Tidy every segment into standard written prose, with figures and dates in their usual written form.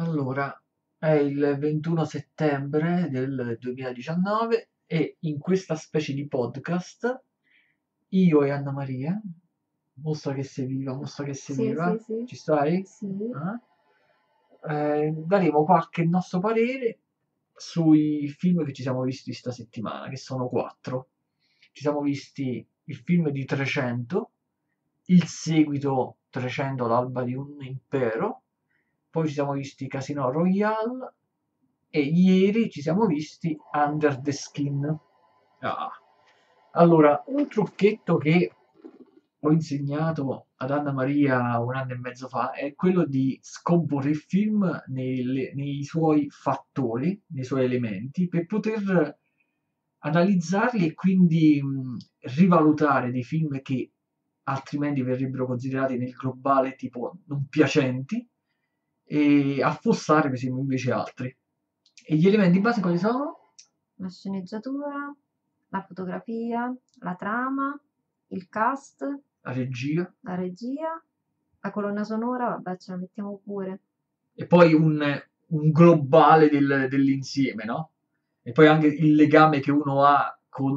Allora, è il 21 settembre del 2019 e in questa specie di podcast io e Anna Maria, mostra che sei viva, mostra che sei Sì, sì, viva, sì, ci stai? sì. Daremo qualche nostro parere sui film che ci siamo visti sta settimana, che sono 4. Ci siamo visti il film di 300, il seguito 300 l'alba di un impero, poi ci siamo visti Casino Royale e ieri ci siamo visti Under the Skin. Ah. Allora, un trucchetto che ho insegnato ad Anna Maria un anno e mezzo fa è quello di scomporre il film nei suoi fattori, nei suoi elementi, per poter analizzarli e quindi rivalutare dei film che altrimenti verrebbero considerati nel globale tipo non piacenti e affossare per esempio invece altri. E gli elementi base quali sono? La sceneggiatura, la fotografia, la trama, il cast, La regia la regia, la colonna sonora, vabbè, ce la mettiamo pure. e poi un globale dell'insieme, no? E poi anche il legame che uno ha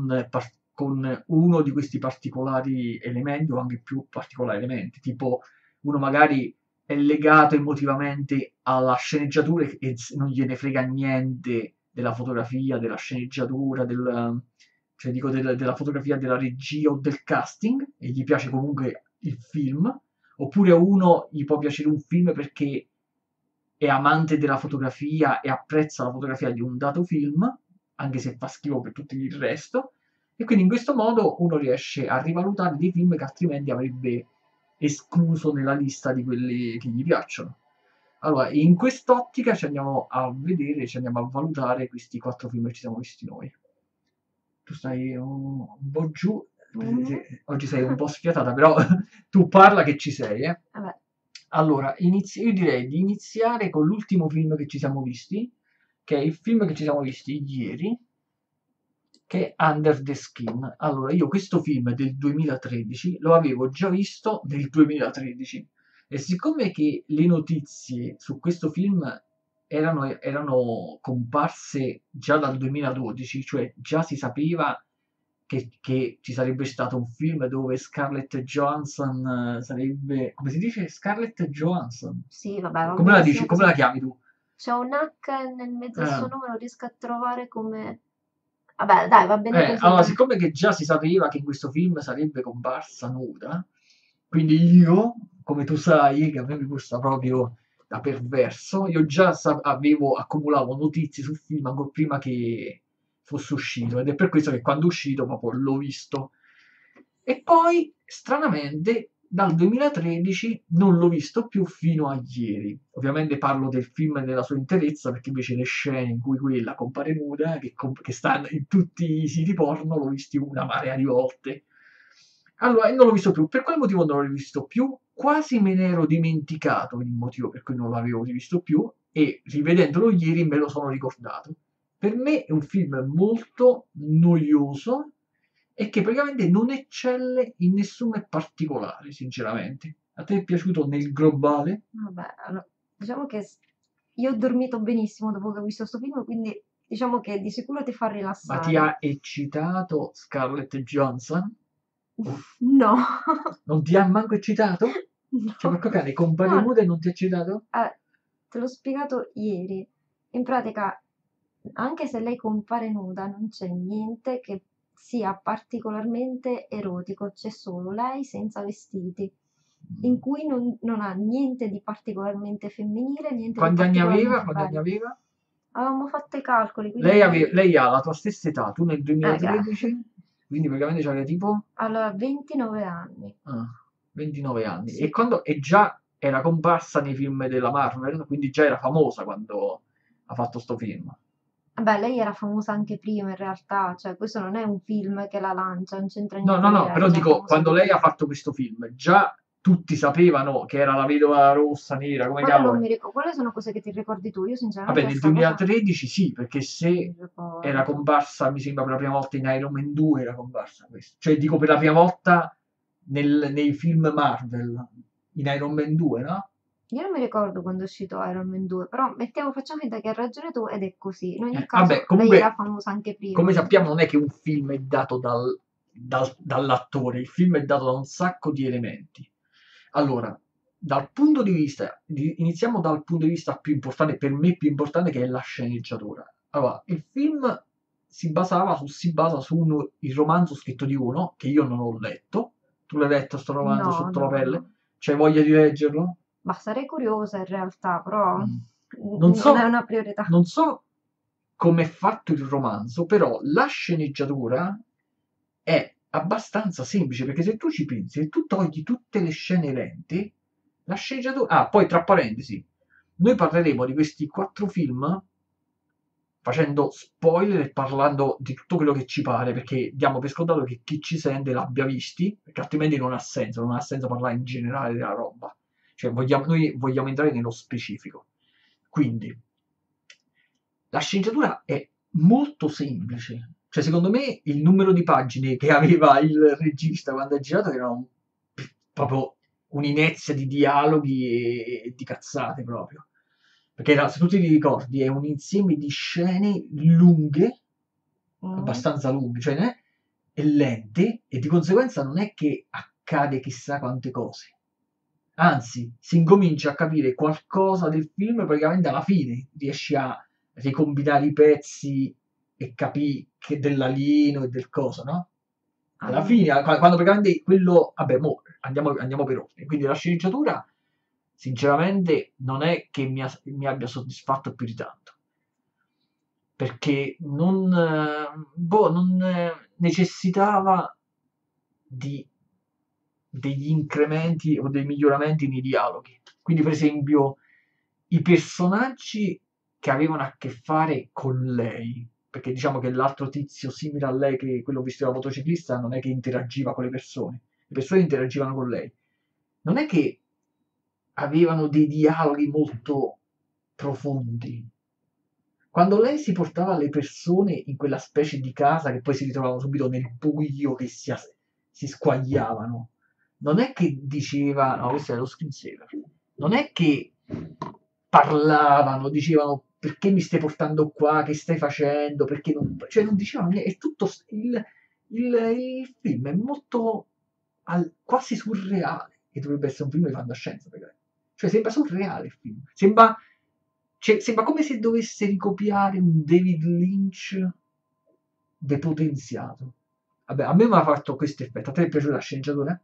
con uno di questi particolari elementi o anche più particolari elementi, tipo uno magari è legato emotivamente alla sceneggiatura e non gliene frega niente della fotografia, della sceneggiatura, cioè dico della fotografia, della regia o del casting e gli piace comunque il film, oppure a uno gli può piacere un film perché è amante della fotografia e apprezza la fotografia di un dato film, anche se fa schifo per tutto il resto, e quindi in questo modo uno riesce a rivalutare dei film che altrimenti avrebbe escluso nella lista di quelli che gli piacciono. Allora, in quest'ottica ci andiamo a vedere, ci andiamo a valutare questi 4 film che ci siamo visti noi. Tu stai un po' giù, Mhm. oggi sei un po' sfiatata, però tu parla che ci sei, eh. Vabbè, Allora, io direi di iniziare con l'ultimo film che ci siamo visti, che è il film che ci siamo visti ieri, che è Under the Skin. Allora, io questo film del 2013 lo avevo già visto nel 2013 e siccome che le notizie su questo film erano comparse già dal 2012, cioè già si sapeva che ci sarebbe stato un film dove Scarlett Johansson sarebbe, come si dice? Scarlett Johansson. sì, vabbè, va Come la dici? benissimo Come la così. chiami tu? C'è un H nel mezzo del Eh. suo nome, non riesco a trovare come... Vabbè, dai, va bene così, Allora, dai. siccome che già si sapeva che in questo film sarebbe comparsa nuda, quindi io, come tu sai, che a me mi gusta proprio da perverso, io già accumulavo notizie sul film ancora prima che fosse uscito ed è per questo che quando è uscito proprio l'ho visto. E poi, stranamente, dal 2013 non l'ho visto più fino a ieri. Ovviamente parlo del film nella sua interezza, perché invece le scene in cui quella compare nuda, che stanno in tutti i siti porno, l'ho visti una marea di volte. Allora, e non l'ho visto più. Per quale motivo non l'ho rivisto più? Quasi me ne ero dimenticato il motivo per cui non l'avevo rivisto più e rivedendolo ieri me lo sono ricordato. Per me è un film molto noioso e che praticamente non eccelle in nessun particolare, sinceramente. A te è piaciuto nel globale? Vabbè, allora, diciamo che io ho dormito benissimo dopo che ho visto questo film, quindi diciamo che di sicuro ti fa Ma ti rilassare. ha eccitato Scarlett Johansson? No, Non ti ha manco eccitato? Cioè, no, porco cane, compare no, nuda e non ti ha eccitato? te l'ho spiegato ieri. In pratica, anche se lei compare nuda, non c'è niente che sia particolarmente erotico, c'è solo lei senza vestiti, in cui non ha niente di particolarmente femminile, niente di Quanti anni aveva? particolarmente Quanti anni bello. aveva? Avevamo fatto i calcoli, Lei quindi... ha la tua stessa età, tu nel Grazie. 2013, quindi praticamente c'aveva tipo Allora, 29 anni. ah, 29 anni. Sì. E già era comparsa nei film della Marvel, quindi già era famosa quando ha fatto sto film. Vabbè, lei era famosa anche prima in realtà, cioè questo non è un film che la lancia, non c'entra No, no, niente, lei no, era però già dico, famosa quando di lei ha prima. fatto questo film, già tutti sapevano che era la vedova rossa, nera, come Quello non cavolo. mi ricordo, quelle sono cose che ti ricordi tu, io Vabbè, sinceramente nel sta cosa 2013 sì, perché non mi se era ricordo. comparsa, mi sembra per la prima volta in Iron Man 2 era comparsa questo. Cioè, dico per la prima volta nei film Marvel, in Iron Man 2, no? Io non mi ricordo quando è uscito Iron Man 2, però facciamo finta che hai ragione tu ed è così. In ogni Vabbè, caso, lei era comunque, famosa anche come prima. sappiamo, non è che un film è dato dall'attore, il film è dato da un sacco di elementi. Allora, dal punto di vista, iniziamo dal punto di vista più importante, per me più importante, che è la sceneggiatura. Allora, il film si basa su il romanzo scritto di uno, che io non ho letto. Tu l'hai letto sto romanzo No, sotto la no, pelle? no. C'hai voglia di leggerlo? Ma sarei curiosa in realtà, però Mm. Non non è so, una priorità. non so come è fatto il romanzo, però la sceneggiatura è abbastanza semplice, perché se tu ci pensi, se tu togli tutte le scene lente, la sceneggiatura... Ah, poi tra parentesi, noi parleremo di questi 4 film facendo spoiler e parlando di tutto quello che ci pare, perché diamo per scontato che chi ci sente l'abbia visti, perché altrimenti non ha senso parlare in generale della roba. Cioè, noi vogliamo entrare nello specifico. Quindi, la sceneggiatura è molto semplice. Cioè, secondo me, il numero di pagine che aveva il regista quando ha girato erano proprio un'inezia di dialoghi e di cazzate proprio. Perché se tu ti ricordi, è un insieme di scene lunghe, Mm. abbastanza lunghe, cioè e lente, e di conseguenza non è che accade chissà quante cose. Anzi, si incomincia a capire qualcosa del film praticamente alla fine, riesci a ricombinare i pezzi e capire che dell'alieno e del coso, no? Alla Ah, fine, quando praticamente quello, vabbè, andiamo per ordine. Quindi la sceneggiatura, sinceramente, non è che mi abbia soddisfatto più di tanto, perché non necessitava di degli incrementi o dei miglioramenti nei dialoghi. Quindi, per esempio, i personaggi che avevano a che fare con lei, perché diciamo che l'altro tizio simile a lei, che quello vestito da motociclista, non è che interagiva con le persone interagivano con lei. Non è che avevano dei dialoghi molto profondi. Quando lei si portava le persone in quella specie di casa che poi si ritrovavano subito nel buio, che si squagliavano, non è che diceva, no, questo è lo screensaver, non è che parlavano, dicevano perché mi stai portando qua, che stai facendo, perché non, cioè non dicevano niente, è tutto, il film è molto quasi surreale, che dovrebbe essere un film di fantascienza, perché, cioè sembra surreale il film, sembra come se dovesse ricopiare un David Lynch depotenziato. Vabbè, a me mi ha fatto questo effetto. A te è piaciuta la sceneggiatura?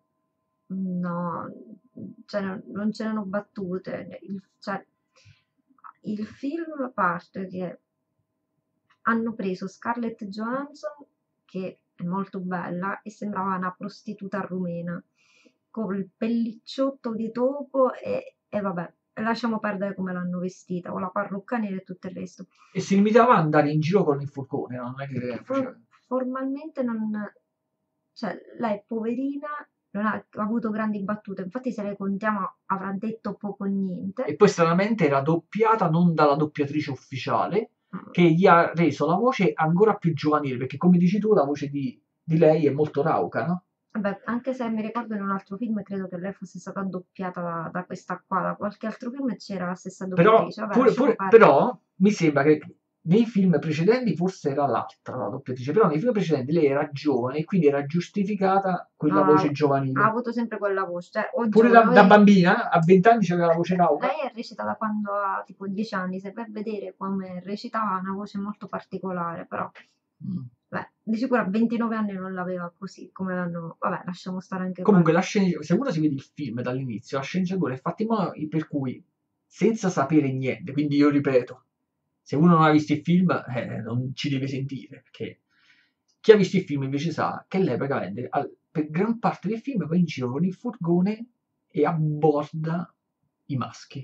no, cioè, non c'erano battute. Cioè, il film parte che hanno preso Scarlett Johansson, che è molto bella, e sembrava una prostituta rumena, col pellicciotto di topo e vabbè, lasciamo perdere come l'hanno vestita, con la parrucca nera e tutto il resto. E si limitava ad andare in giro con il furgone, no? Non è che For- faceva... formalmente non... cioè, lei poverina non ha avuto grandi battute, infatti se le contiamo avrà detto poco o E niente. poi stranamente era doppiata non dalla doppiatrice ufficiale, Mm. che gli ha reso la voce ancora più giovanile, perché come dici tu la voce di lei è molto rauca, no? Vabbè, anche se mi ricordo in un altro film, credo che lei fosse stata doppiata da questa qua, da qualche altro film c'era la stessa Però, doppiatrice. Vabbè, lasciamo perdere. però mi sembra che nei film precedenti forse era l'altra la doppiatrice, però nei film precedenti lei era giovane e quindi era giustificata No, quella no, voce ha giovanile. avuto sempre quella voce, cioè, o Pure giovane, da bambina, a 20 anni c'aveva la voce rauca. lei è recita da quando ha tipo 10 anni, se vai a vedere come recitava ha una voce molto particolare, però, Mm. beh, di sicuro a 29 anni non l'aveva così, come l'hanno... Vabbè, lasciamo stare anche Comunque, quello. la sceneggiatura, se uno si vede il film dall'inizio, la sceneggiatura è fatta in modo per cui, senza sapere niente, quindi io ripeto, se uno non ha visto il film, non ci deve sentire, perché chi ha visto il film invece sa che lei praticamente, per gran parte del film, va in giro con il furgone e abborda i maschi.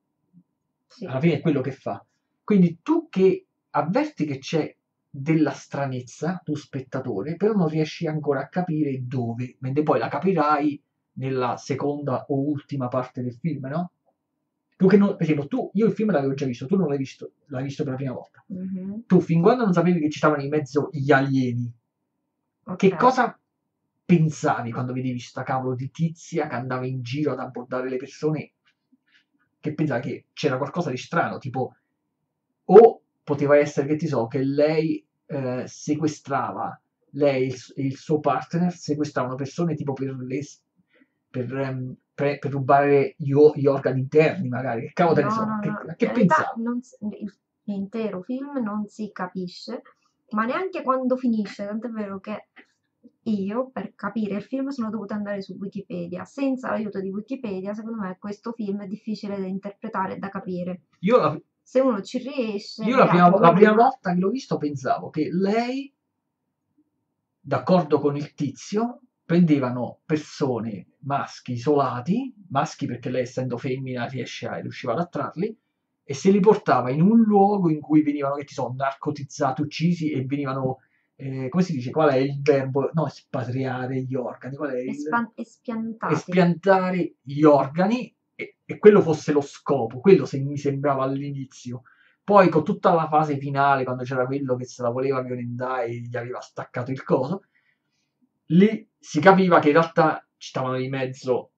Sì. Alla fine è quello che fa. Quindi tu che avverti che c'è della stranezza, tu spettatore, però non riesci ancora a capire dove, mentre poi la capirai nella seconda o ultima parte del film, no? Tu che non, per esempio, io il film l'avevo già visto, tu non l'hai visto per la prima volta. Mhm. Tu fin quando non sapevi che ci stavano in mezzo gli alieni, Ok. che cosa pensavi quando vedevi sta cavolo di tizia che andava in giro ad abbordare le persone che pensava che c'era qualcosa di strano, tipo, o poteva essere, che ti so, che lei sequestrava, lei e il suo partner sequestravano persone tipo per rubare gli organi interni, magari. Che cavolo te ne No, so? no, no, A in che realtà pensavo? l'intero film non si capisce, ma neanche quando finisce, tant'è vero che io per capire il film sono dovuta andare su Wikipedia. Senza l'aiuto di Wikipedia, secondo me questo film è difficile da interpretare e da capire. Io la, Se uno ci riesce, io la prima, beato la prima lui. volta che l'ho visto pensavo che lei, d'accordo con il tizio, prendevano persone maschi isolati, maschi perché lei essendo femmina riusciva ad attrarli, e se li portava in un luogo in cui venivano, che ti so, narcotizzati, uccisi e venivano, come si dice, qual è il verbo? No, espatriare gli organi, qual è il... Espiantati. Espiantare gli organi e quello fosse lo scopo, quello se mi sembrava all'inizio. Poi con tutta la fase finale, quando c'era quello che se la voleva violentare e gli aveva staccato il coso, lì si capiva che in realtà ci stavano di mezzo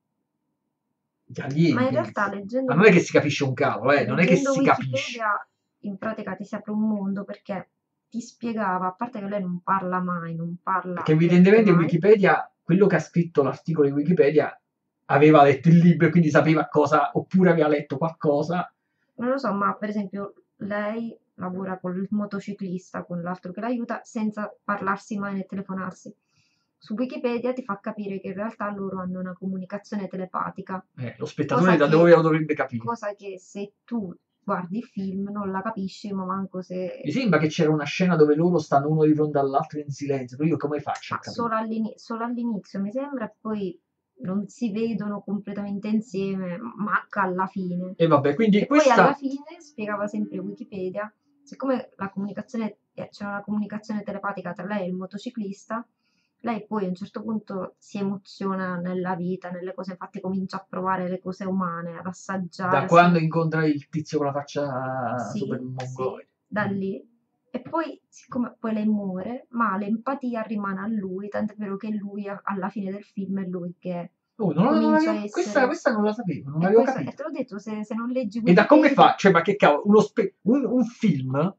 gli Ma alieni. in realtà Ma leggendo, non è che si capisce un cavolo, non è che leggendo si capisce. Wikipedia in pratica ti si apre un mondo perché ti spiegava, a parte che lei non parla mai, non parla Perché veramente evidentemente mai. Wikipedia, quello che ha scritto l'articolo di Wikipedia, aveva letto il libro e quindi sapeva cosa, oppure aveva letto qualcosa. Non lo so, ma per esempio lei lavora con il motociclista, con l'altro che l'aiuta, senza parlarsi mai né telefonarsi. Su Wikipedia ti fa capire che in realtà loro hanno una comunicazione telepatica, Lo spettatore cosa da dove che, lo dovrebbe capire. cosa che se tu guardi il film non la capisci, ma manco Mi se... sembra che c'era una scena dove loro stanno uno di fronte all'altro in silenzio, però io come faccio a Ma capire? solo all'inizio mi sembra, e poi non si vedono completamente insieme, manca alla fine. E vabbè, quindi E poi alla questa... fine spiegava sempre Wikipedia, siccome la comunicazione, c'è una comunicazione telepatica tra lei e il motociclista, lei poi a un certo punto si emoziona nella vita, nelle cose, infatti comincia a provare le cose umane, ad Da assaggiare, quando incontra il tizio con la faccia super sì, sì, mongoloide. da lì. E poi, siccome poi lei muore, ma l'empatia rimane a lui, tant'è vero che lui, alla fine del film, è lui che Oh, comincia a essere... questa non la sapevo, non E l'avevo questo, e capito. te l'ho detto, se non leggi E da come fa? Wikipedia, Cioè, ma che cavolo, un film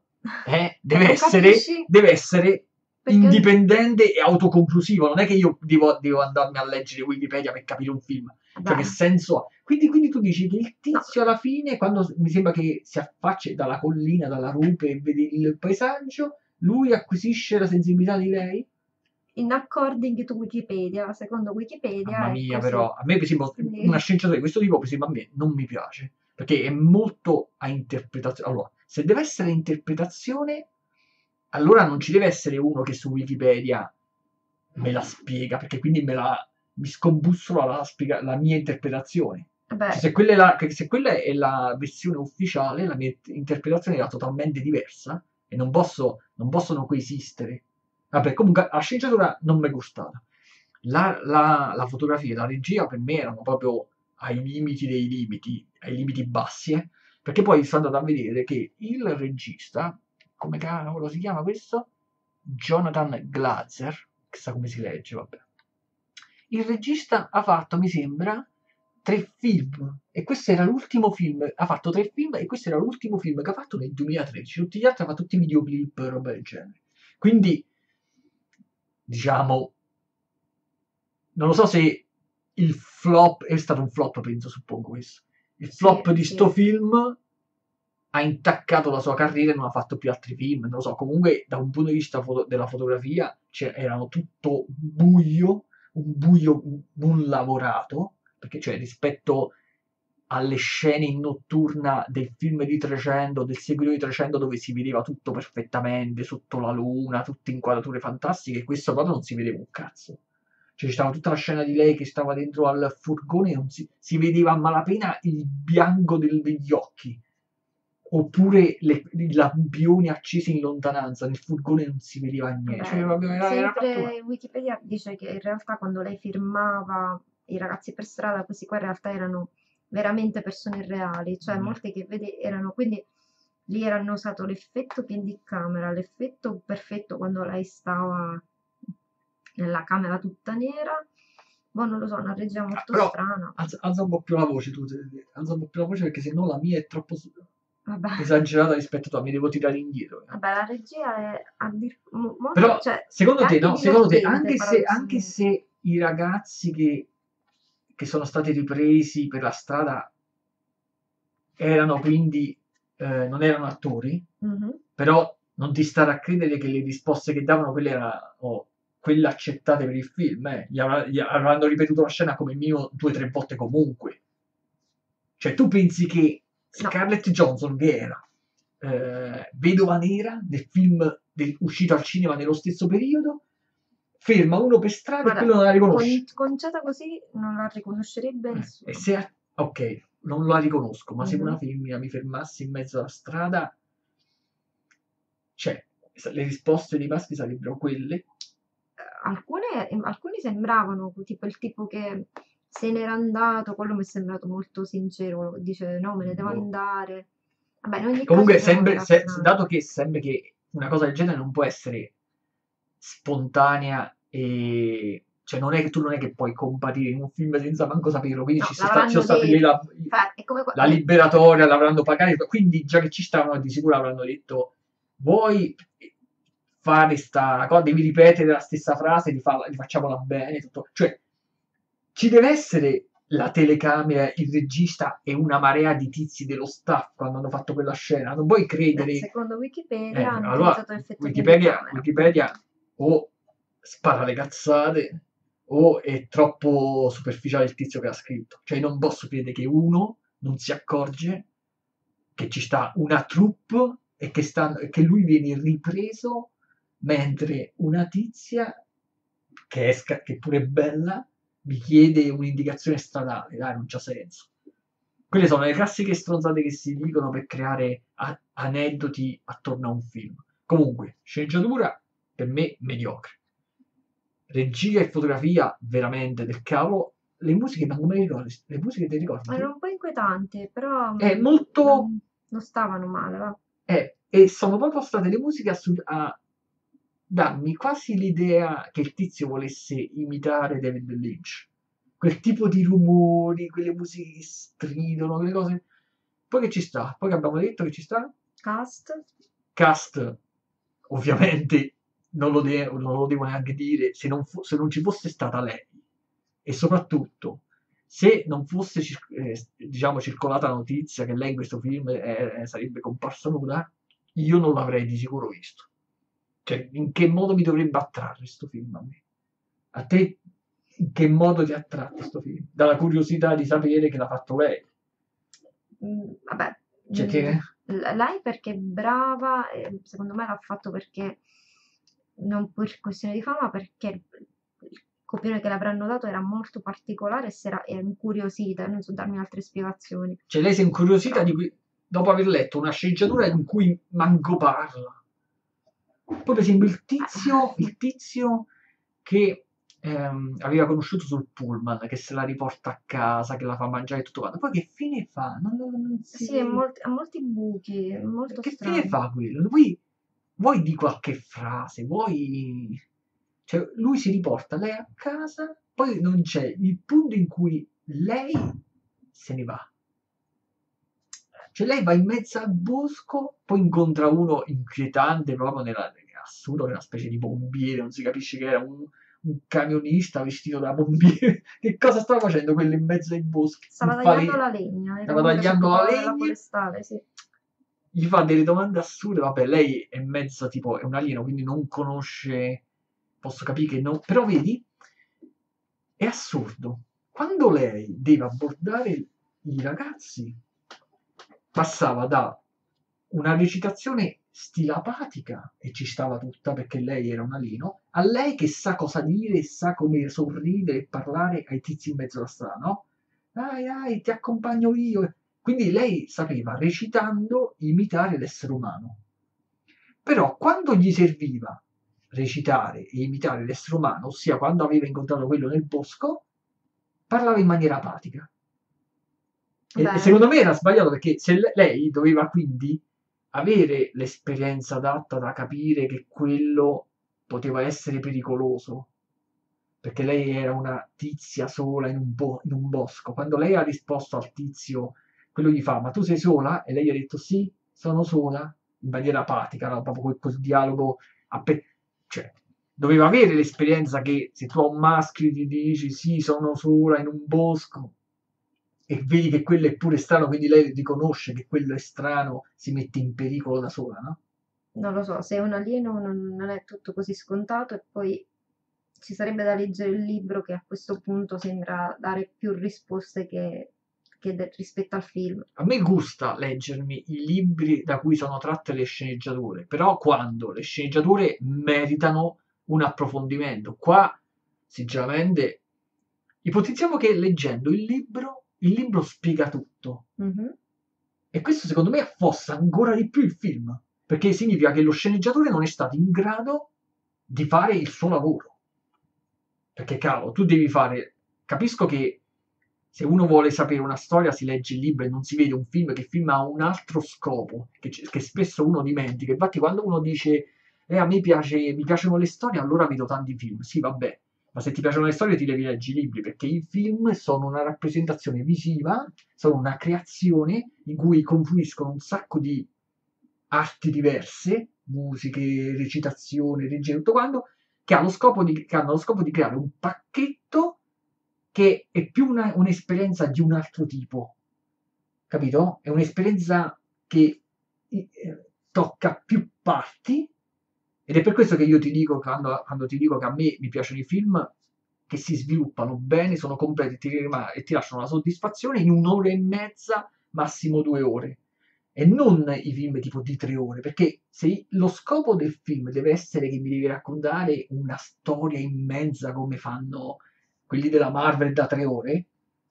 lo capisci? deve essere Perché indipendente e autoconclusivo. Non è che io devo andarmi a leggere Wikipedia per capire un film. Cioè, che vabbè, senso ha? Quindi tu dici che il no, tizio alla fine, quando mi sembra che si affaccia dalla collina, dalla rupe e vede il paesaggio, lui acquisisce la sensibilità di lei? in according to Wikipedia, secondo Mamma Wikipedia è mia, così. però, a me per esempio una Quindi, sceneggiatura di questo tipo, per esempio, a me non mi piace, perché è molto a interpretazione. Allora, se deve essere interpretazione, allora non ci deve essere uno che su Wikipedia me la spiega, perché quindi mi scombussola la mia interpretazione. Cioè, vabbè, se quella è la versione ufficiale, la mia interpretazione era totalmente diversa e non possono coesistere. Vabbè, comunque la sceneggiatura non mi è gustata. La fotografia e la regia per me erano proprio ai limiti dei limiti, ai limiti bassi, perché poi sono andato a vedere che il regista, come cavolo si chiama questo? Jonathan Glazer, chissà come si legge, vabbè. Il regista ha fatto, mi sembra, 3 film e questo era l'ultimo film, ha fatto 3 film e questo era l'ultimo film che ha fatto nel 2013, tutti gli altri ha fatto tutti videoclip e roba del genere. Quindi, diciamo, non lo so se il flop è stato un flop, penso, suppongo questo. Il sì, flop di sto sì. film ha intaccato la sua carriera e non ha fatto più altri film. Non lo so, comunque da un punto di vista della fotografia erano tutto buio, un buio non lavorato, perché cioè rispetto alle scene in notturna del film di 300, del seguito di 300 dove si vedeva tutto perfettamente sotto la luna, tutte inquadrature fantastiche, questo proprio non si vedeva un cazzo. Cioè, c'era tutta la scena di lei che stava dentro al furgone e non si vedeva a malapena il bianco degli occhi. Oppure i lampioni accesi in lontananza, nel furgone non si vedeva niente. Cioè, Vabbè, proprio era fatto male. sempre Wikipedia dice che in realtà quando lei firmava i ragazzi per strada, questi qua in realtà erano veramente persone reali, cioè Mm. molte che vedi erano, quindi lì erano usato l'effetto candid camera, l'effetto perfetto quando lei stava nella camera tutta nera boh, non lo so, una regia molto Però strana. alza un po' più la voce tu, alza un po' più la voce perché sennò la mia è troppo Vabbè, esagerata rispetto a tua, mi devo tirare indietro. vabbè, la regia è molto, Però cioè, è secondo te, anche no? Secondo te, divertente, anche paradossalmente. se i ragazzi che sono stati ripresi per la strada erano quindi, non erano attori, Mhm. però non ti stare a credere che le risposte che davano quelle erano quelle accettate per il film, eh. Gli avranno ripetuto la scena come minimo 2 o 3 volte comunque. Cioè, tu pensi che No, Scarlett Johansson, che era vedova nera del film uscito al cinema nello stesso periodo, ferma uno per strada e guarda, quello non la riconosce. conciata così non la riconoscerebbe E nessuno. se, ok, non la riconosco, ma se una Mhm. femmina mi fermasse in mezzo alla strada, cioè, le risposte dei maschi sarebbero quelle. Alcuni sembravano tipo il tipo che se n'era andato, quello mi è sembrato molto sincero, dice no, me ne devo Boh. andare. Vabbè, in ogni caso Comunque, siamo nella strada. dato che sembra che una cosa del genere non può essere spontanea e cioè tu non è che puoi comparire in un film senza manco saperlo, quindi No, ci sono l'avranno state lì detto. È come la liberatoria, l'avranno pagato, quindi già che ci stavano di sicuro avranno detto vuoi fare sta cosa, devi ripetere la stessa frase, rifacciamola bene, tutto. Cioè ci deve essere la telecamera, il regista e una marea di tizi dello staff quando hanno fatto quella scena. Non puoi credere. secondo Wikipedia hanno Allora, utilizzato l'effetto Wikipedia, telecamera, Wikipedia appunto. o spara le cazzate o è troppo superficiale il tizio che ha scritto. Cioè, non posso credere che uno non si accorge che ci sta una troupe e che lui viene ripreso mentre una tizia che pure è bella mi chiede un'indicazione stradale, dai, non c'ha senso. Quelle sono le classiche stronzate che si dicono per creare aneddoti attorno a un film. Comunque, sceneggiatura per me mediocre. Regia e fotografia veramente del cavolo. Le musiche, ma come le ricordi? Le musiche ti ricordi Era tu? un po' inquietante, però È molto. non stavano male, va. E sono proprio state le musiche a darmi quasi l'idea che il tizio volesse imitare David Lynch. Quel tipo di rumori, quelle musiche che stridono, quelle cose. Poi che ci sta? Poi che abbiamo detto che ci sta? Cast? Cast, ovviamente non lo devo neanche dire, se non ci fosse stata lei e soprattutto se non fosse diciamo, circolata la notizia che lei in questo film sarebbe comparsa nuda, io non l'avrei di sicuro visto. Cioè, in che modo mi dovrebbe attrarre questo film a me? A te in che modo ti attrae questo film? Dalla curiosità di sapere che l'ha fatto lei. Vabbè, Cioè che. lei perché è brava, secondo me l'ha fatto perché non per questione di fama, perché il copione che le avranno dato era molto particolare e era incuriosita, non so darmi altre spiegazioni. Cioè lei si è incuriosita Però, dopo aver letto una sceneggiatura in cui manco parla. Poi per esempio il tizio che aveva conosciuto sul pullman, che se la riporta a casa, che la fa mangiare e tutto quanto. Poi che fine fa? Non sì, si. ha molti buchi, è molto Che fine strano. fa quello? Vuoi di qualche frase, vuoi. Cioè, lui si riporta lei a casa, poi non c'è il punto in cui lei se ne va. Cioè lei va in mezzo al bosco, poi incontra uno inquietante proprio assurdo, che è una specie di pompiere, non si capisce che era un camionista vestito da pompiere. Che cosa stava facendo quello in mezzo ai boschi? Stava tagliando la legna, era Stava uno che si tagliando la occupava della legna, forestale, sì. gli fa delle domande assurde, vabbè, lei è mezzo tipo, è un alieno, quindi non conosce, posso capire che non. Però vedi, è assurdo. Quando lei deve abbordare i ragazzi, passava da una recitazione stilapatica, e ci stava tutta perché lei era un alieno, a lei che sa cosa dire, sa come sorridere e parlare ai tizi in mezzo alla strada, no? Dai, dai, ti accompagno io. Quindi lei sapeva, recitando, imitare l'essere umano. Però quando gli serviva recitare e imitare l'essere umano, ossia quando aveva incontrato quello nel bosco, parlava in maniera apatica. E Beh, secondo me era sbagliato perché se lei doveva quindi avere l'esperienza adatta da capire che quello poteva essere pericoloso. perché lei era una tizia sola in un bosco. Quando lei ha risposto al tizio, quello gli fa: "Ma tu sei sola?" E lei gli ha detto: "Sì, sono sola", in maniera apatica, no? Proprio quel dialogo, cioè, doveva avere l'esperienza che se tu a un maschio gli dici sì, sono sola in un bosco e vedi che quello è pure strano, quindi lei riconosce che quello è strano, si mette in pericolo da sola, no? Non lo so, se è un alieno non è tutto così scontato e poi ci sarebbe da leggere il libro che a questo punto sembra dare più risposte rispetto al film. A me gusta leggermi i libri da cui sono tratte le sceneggiature, però quando le sceneggiature meritano un approfondimento. Qua, sinceramente, ipotizziamo che leggendo il libro spiega tutto. Mhm. E questo secondo me affossa ancora di più il film, perché significa che lo sceneggiatore non è stato in grado di fare il suo lavoro. Perché cavolo, tu devi fare. Capisco che se uno vuole sapere una storia si legge il libro e non si vede un film, che il film ha un altro scopo, che spesso uno dimentica. Infatti quando uno dice a me mi piacciono le storie, allora vedo tanti film. Sì, vabbè, ma se ti piacciono le storie ti devi leggere i libri, perché i film sono una rappresentazione visiva, sono una creazione in cui confluiscono un sacco di arti diverse, musiche, recitazione, regia, tutto quanto, che hanno lo scopo di creare un pacchetto che è più un'esperienza di un altro tipo, capito? È un'esperienza che tocca più parti ed è per questo che io ti dico, quando ti dico che a me mi piacciono i film che si sviluppano bene, sono completi e ti lasciano la soddisfazione in un'ora e mezza, massimo 2 ore. E non i film tipo di 3 ore, perché se lo scopo del film deve essere che mi devi raccontare una storia immensa come fanno quelli della Marvel da 3 ore,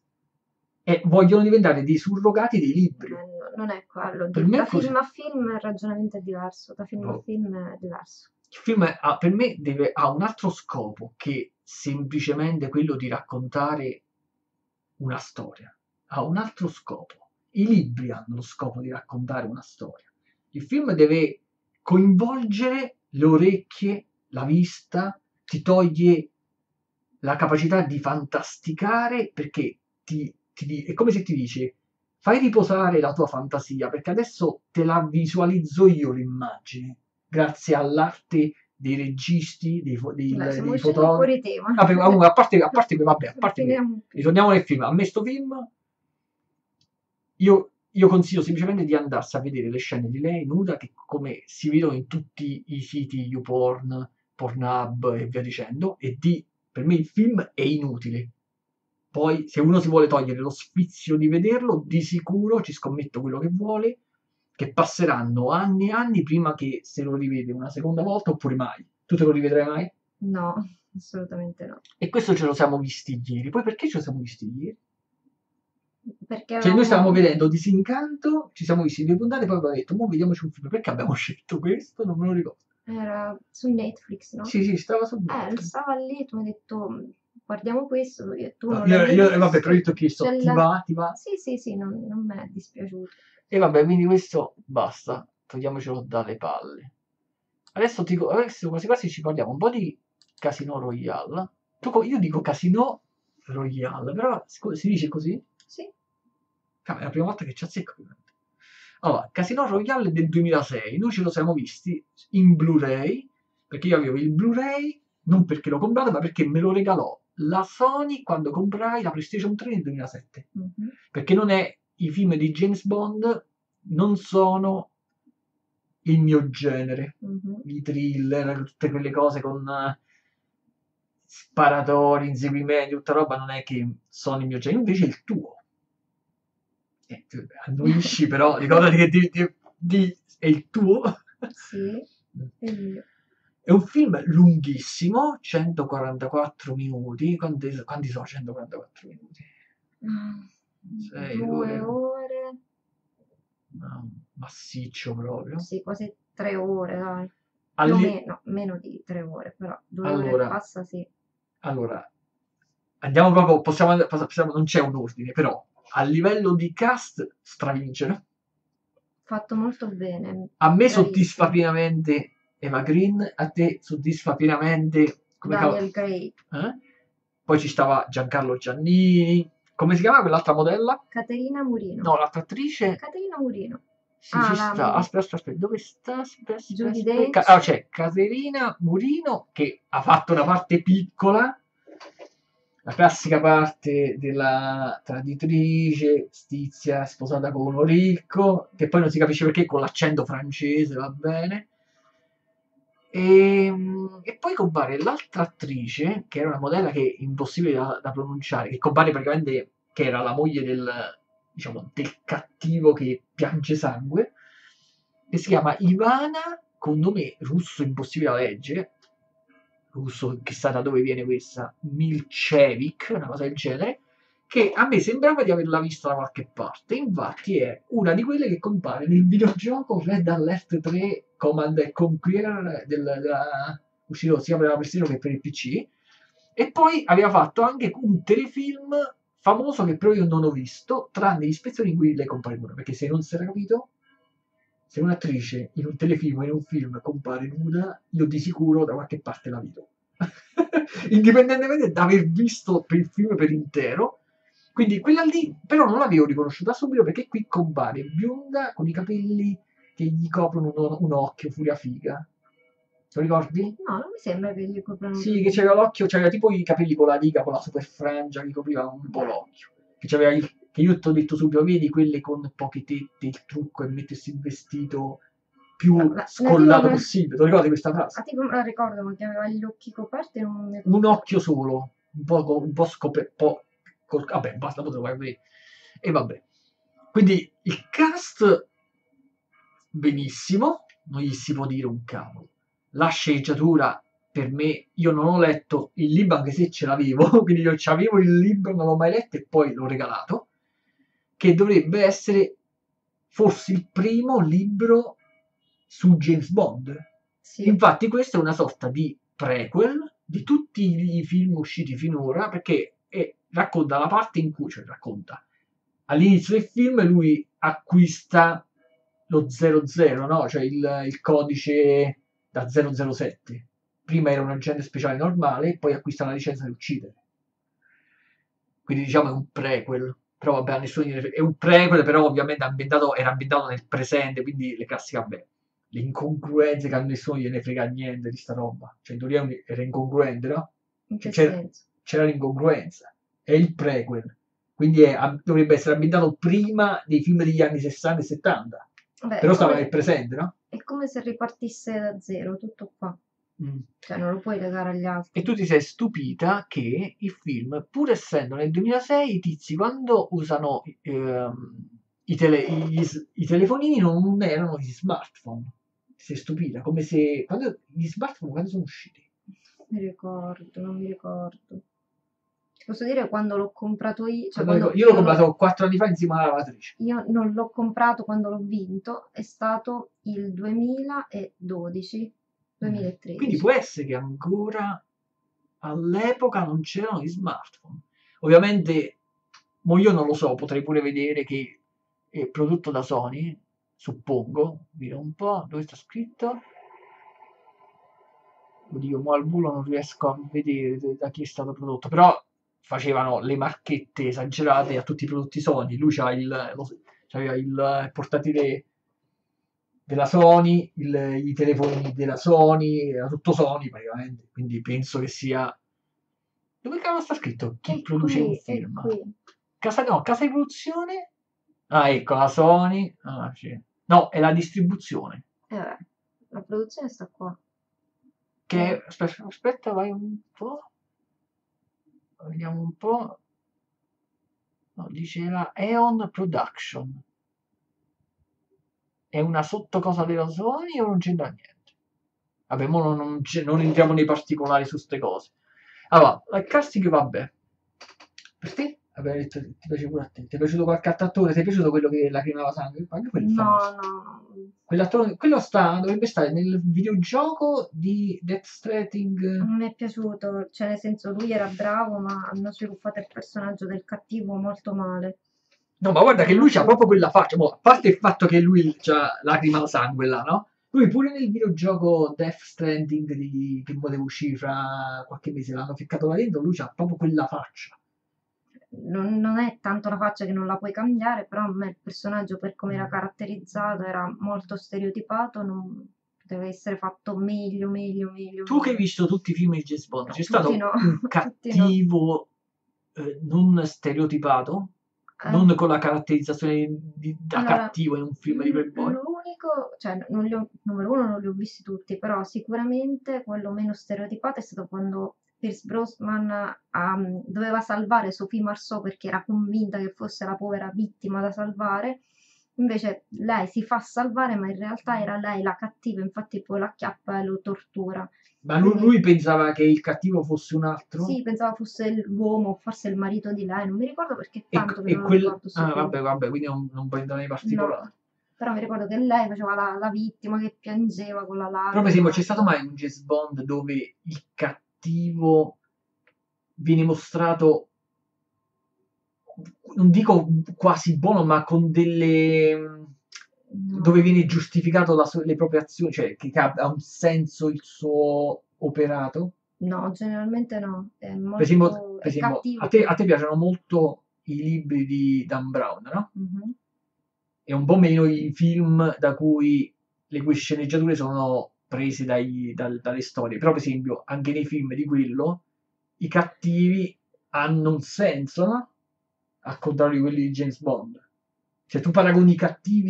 e vogliono diventare dei surrogati dei libri. Non è quello. Per me Da è così. film a film il ragionamento è diverso, da film a Boh. film è diverso. Il film per me ha un altro scopo che semplicemente quello di raccontare una storia. Ha un altro scopo. I libri hanno lo scopo di raccontare una storia. Il film deve coinvolgere le orecchie, la vista, ti toglie la capacità di fantasticare perché è come se ti dice fai riposare la tua fantasia perché adesso te la visualizzo io l'immagine grazie all'arte dei registi, Beh, stiamo dei uscendo fotografi. fuori tema. Vabbè, comunque, a parte che Finiamo qui. ritorniamo nel film. A me sto film, io consiglio semplicemente di andarsi a vedere le scene di lei nuda che come si vedono in tutti i siti YouPorn, Pornhub e via dicendo, per me il film è inutile. Poi, se uno si vuole togliere lo sfizio di vederlo, di sicuro ci scommetto quello che vuole, che passeranno anni e anni prima che se lo rivede una seconda volta oppure mai. Tu te lo rivedrai mai? No, assolutamente no. E questo ce lo siamo visti ieri. Poi perché ce lo siamo visti ieri? Perché Cioè, noi stavamo avevamo... vedendo Disincanto, ci siamo visti 2 puntate, poi abbiamo detto, mo vediamoci un film. Perché abbiamo scelto questo? Non me lo ricordo. Era su Netflix, no? Sì, sì, stava su Netflix. Stava lì, tu mi hai detto, guardiamo questo, tu No, non l'hai mai vabbè, visto, però io ti ho chiesto, c'è ti la... va, ti va? Sì, sì, sì, non mi è dispiaciuto. E vabbè, quindi questo basta, togliamocelo dalle palle. Adesso quasi quasi ci parliamo un po' di Casino Royale. Io dico Casino Royale, però si dice così? Sì, È la prima volta che ci azzecco. Allora, Casino Royale del 2006, noi ce lo siamo visti in Blu-ray, perché io avevo il Blu-ray, non perché l'ho comprato, ma perché me lo regalò la Sony quando comprai la PlayStation 3 nel 2007. mhm, Perché i film di James Bond non sono il mio genere. mhm. I thriller, tutte quelle cose con sparatori, inseguimenti, tutta roba non è che sono il mio genere, invece il tuo. Tu annuisci, però ricordati che è il tuo. Sì, e io. È un film lunghissimo, 144 minuti. Quanti sono 144 minuti? Ah, 6, 2 2, ore, massiccio proprio. sì, quasi 3 ore, dai. Più o Alli- meno, meno di 3 ore, però 2 ore e allora, passa, sì. allora, andiamo proprio, non c'è un ordine, però a livello di cast stravince. Fatto molto bene, A me soddisfa bravissimo. pienamente Eva Green, a te soddisfa pienamente come Daniel Craig, eh? poi ci stava Giancarlo Giannini, come si chiama quell'altra modella? Caterina Murino. No, l'altra attrice... Caterina Murino. Sì, ci sta. Aspetta, dove sta? Judy Dench. C'è Caterina Murino che ha fatto una parte piccola, la classica parte della traditrice, stizia, sposata con uno ricco, che poi non si capisce perché con l'accento francese, va bene. E poi compare l'altra attrice, che era una modella che è impossibile da pronunciare, che compare praticamente, che era la moglie diciamo, del cattivo che piange sangue, che si chiama Ivana, con nome russo impossibile da leggere, russo chissà da dove viene questa, Milcevic, una cosa del genere, che a me sembrava di averla vista da qualche parte. Infatti è una di quelle che compare nel videogioco Red Alert 3 Command and Conquer uscito sia per la PlayStation che per il PC. E poi aveva fatto anche un telefilm famoso che però io non ho visto, tranne gli spezzoni in cui lei compare nuda, perché se non si era capito, se un'attrice in un telefilm o in un film compare nuda, io di sicuro da qualche parte la vedo. Indipendentemente da aver visto il film per intero. Quindi quella lì però non l'avevo riconosciuta subito perché qui compare bionda con i capelli che gli coprono un occhio, furia figa. Te lo ricordi? No, non mi sembra che gli coprano. Sì, che c'aveva l'occhio, c'aveva tipo i capelli con la riga, con la super frangia che copriva un po' l'occhio. Che io ti ho detto subito, vedi quelle con poche tette, il trucco e mettersi il vestito più scollato possibile. Te lo ricordi questa frase? Tipo me la ricordo, ma che aveva gli occhi coperti e non... Un occhio solo, un po' scoperto. Vabbè, basta, poi te lo vai a vedere. E vabbè. Quindi il cast benissimo, non gli si può dire un cavolo. La sceneggiatura, per me, io non ho letto il libro anche se ce l'avevo, quindi io c'avevo il libro, non l'ho mai letto e poi l'ho regalato, che dovrebbe essere forse il primo libro su James Bond. Sì. Infatti questo è una sorta di prequel di tutti i film usciti finora, perché racconta la parte in cui, cioè racconta, all'inizio del film lui acquista lo 00, no? Cioè il codice da 007. Prima era un agente speciale normale, poi acquista la licenza di uccidere. Quindi diciamo è un prequel. Però vabbè, a nessuno è un prequel, però ovviamente era ambientato nel presente, quindi le classiche, vabbè, le incongruenze che a nessuno gliene frega niente di sta roba. Cioè in teoria era incongruente, no? In che Cioè, senso? c'era l'incongruenza. È il prequel. Quindi dovrebbe essere ambientato prima dei film degli anni 60 e 70. Beh, Però stava nel presente, no? È come se ripartisse da zero, tutto qua. Mm. Cioè non lo puoi legare agli altri. E tu ti sei stupita che il film, pur essendo nel 2006, i tizi quando usano i telefonini non erano gli smartphone. Ti sei stupita? Come se... gli smartphone quando sono usciti? Non mi ricordo. Ti posso dire quando l'ho comprato io. Cioè io l'ho comprato 4 anni fa insieme alla lavatrice. Io non l'ho comprato quando l'ho vinto, è stato il 2012. 2013. Quindi può essere che ancora all'epoca non c'erano gli smartphone. Ovviamente, io non lo so, potrei pure vedere che è prodotto da Sony, suppongo, dire un po', dove sta scritto? Oddio, mo al volo non riesco a vedere da chi è stato prodotto, però facevano le marchette esagerate a tutti i prodotti Sony, lui c'aveva il portatile della Sony, i telefoni della Sony, era tutto Sony praticamente, quindi penso che sia... Dove cavolo sta scritto chi produce un film? Casa di produzione? Ah, ecco, la Sony. Ah, sì. No, è la distribuzione. La produzione sta qua. Che aspetta, vai un po'. Vediamo un po'. No, dice la Eon Production. È una sottocosa della Sony o non c'entra niente? Vabbè, mo non entriamo nei particolari su ste cose. Allora, il casting vabbè. Per te? Vabbè, detto, ti piace pure a te. Ti è piaciuto qualche attore? Ti è piaciuto quello che lacrimava sangue? Anche quello è famoso. No. Quell'attore, dovrebbe stare nel videogioco di Death Stranding. Non mi è piaciuto, cioè nel senso lui era bravo, ma hanno sviluppato il personaggio del cattivo molto male. No, ma guarda che lui c'ha proprio quella faccia. A parte il fatto che lui c'ha lacrima sangue là, no? Lui pure nel videogioco Death Stranding che mo deve uscire fra qualche mese, l'hanno ficcato là dentro, lui c'ha proprio quella faccia. Non è tanto la faccia che non la puoi cambiare, però a me il personaggio per come era Mm. caratterizzato era molto stereotipato, non poteva essere fatto meglio, meglio, meglio, Tu che hai meglio. visto tutti i film di James Bond, No, c'è tutti stato no, un tutti no. cattivo non stereotipato, Eh, non con la caratterizzazione da allora, cattivo in un film di Playboy? l'unico, cioè non li ho, numero uno non li ho visti tutti, però sicuramente quello meno stereotipato è stato quando Pierce Brosnan doveva salvare Sophie Marceau perché era convinta che fosse la povera vittima da salvare, invece lei si fa salvare, ma in realtà era lei la cattiva, infatti poi la acchiappa e lo tortura. Ma Quindi lui pensava che il cattivo fosse un altro? sì, pensavo fosse l'uomo, forse il marito di lei, non mi ricordo perché è E, tanto che e non lo quel... riguardo sto Ah, film. vabbè, vabbè, quindi non puoi entrare nei No, particolari. però mi ricordo che lei faceva la vittima che piangeva con la Però, per esempio, lacrima. c'è stato mai un James Bond dove il cattivo viene mostrato, non dico quasi buono, ma con delle... dove No, viene giustificato le proprie azioni, cioè che ha un senso il suo operato? no, generalmente no, è molto, Per è esempio cattivo. a te piacciono molto i libri di Dan Brown, no? Mhm. E un po' meno i film da cui le cui sceneggiature sono prese dalle storie. Però, per esempio, anche nei film di quello, i cattivi hanno un senso, no? Al contrario di quelli di James Bond. Cioè, tu paragoni i cattivi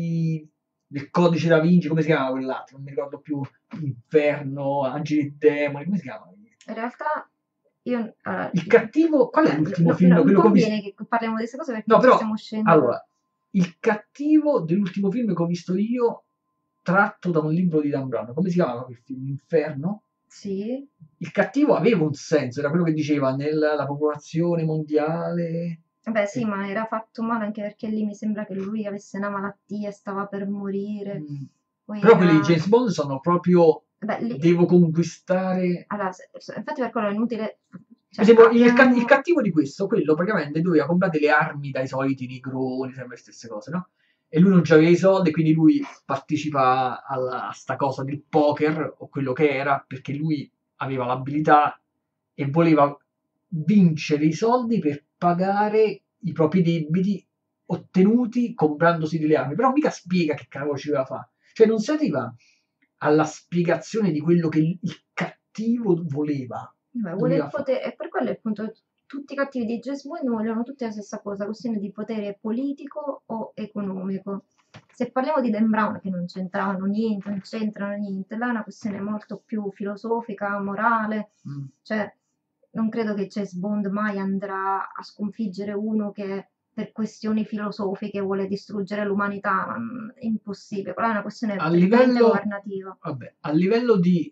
del Codice da Vinci, come si chiama quell'altro? Non mi ricordo più. Inferno, Angeli e Demoni, come si chiama? In realtà io, allora, Il cattivo, qual è l'ultimo film? non Quello che ho visto? conviene che parliamo di queste cose perché No, già però, stiamo uscendo da... allora, il cattivo dell'ultimo film che ho visto io, tratto da un libro di Dan Brown, come si chiamava quel film? Inferno? Sì, Il cattivo aveva un senso, era quello che diceva nella popolazione mondiale. beh sì, eh, ma era fatto male anche perché lì mi sembra che lui avesse una malattia e stava per morire. mm. Poi Però quelli di era... James Bond sono proprio Beh, lì... devo conquistare. Allora, infatti per quello è inutile... Per Cioè, esempio, il abbiamo... cattivo di questo, quello praticamente doveva comprare delle armi dai soliti nigroni, sempre le stesse cose, no? E lui non c'aveva i soldi, quindi lui partecipa a sta cosa del poker, o quello che era, perché lui aveva l'abilità e voleva vincere i soldi per pagare i propri debiti ottenuti comprandosi delle armi. Però mica spiega che cavolo ci doveva fare. Cioè non si arriva alla spiegazione di quello che il cattivo voleva, Beh, vuole il doveva fare. potere, e per quello appunto tutti i cattivi di James Bond vogliono tutti la stessa cosa, questione di potere politico o economico. Se parliamo di Dan Brown, che non c'entravano niente, non c'entrano niente, là è una questione molto più filosofica, morale, Mm. cioè non credo che James Bond mai andrà a sconfiggere uno che per questioni filosofiche vuole distruggere l'umanità, ma, è impossibile, quella è una questione A prettamente livello, governativa. vabbè, a livello di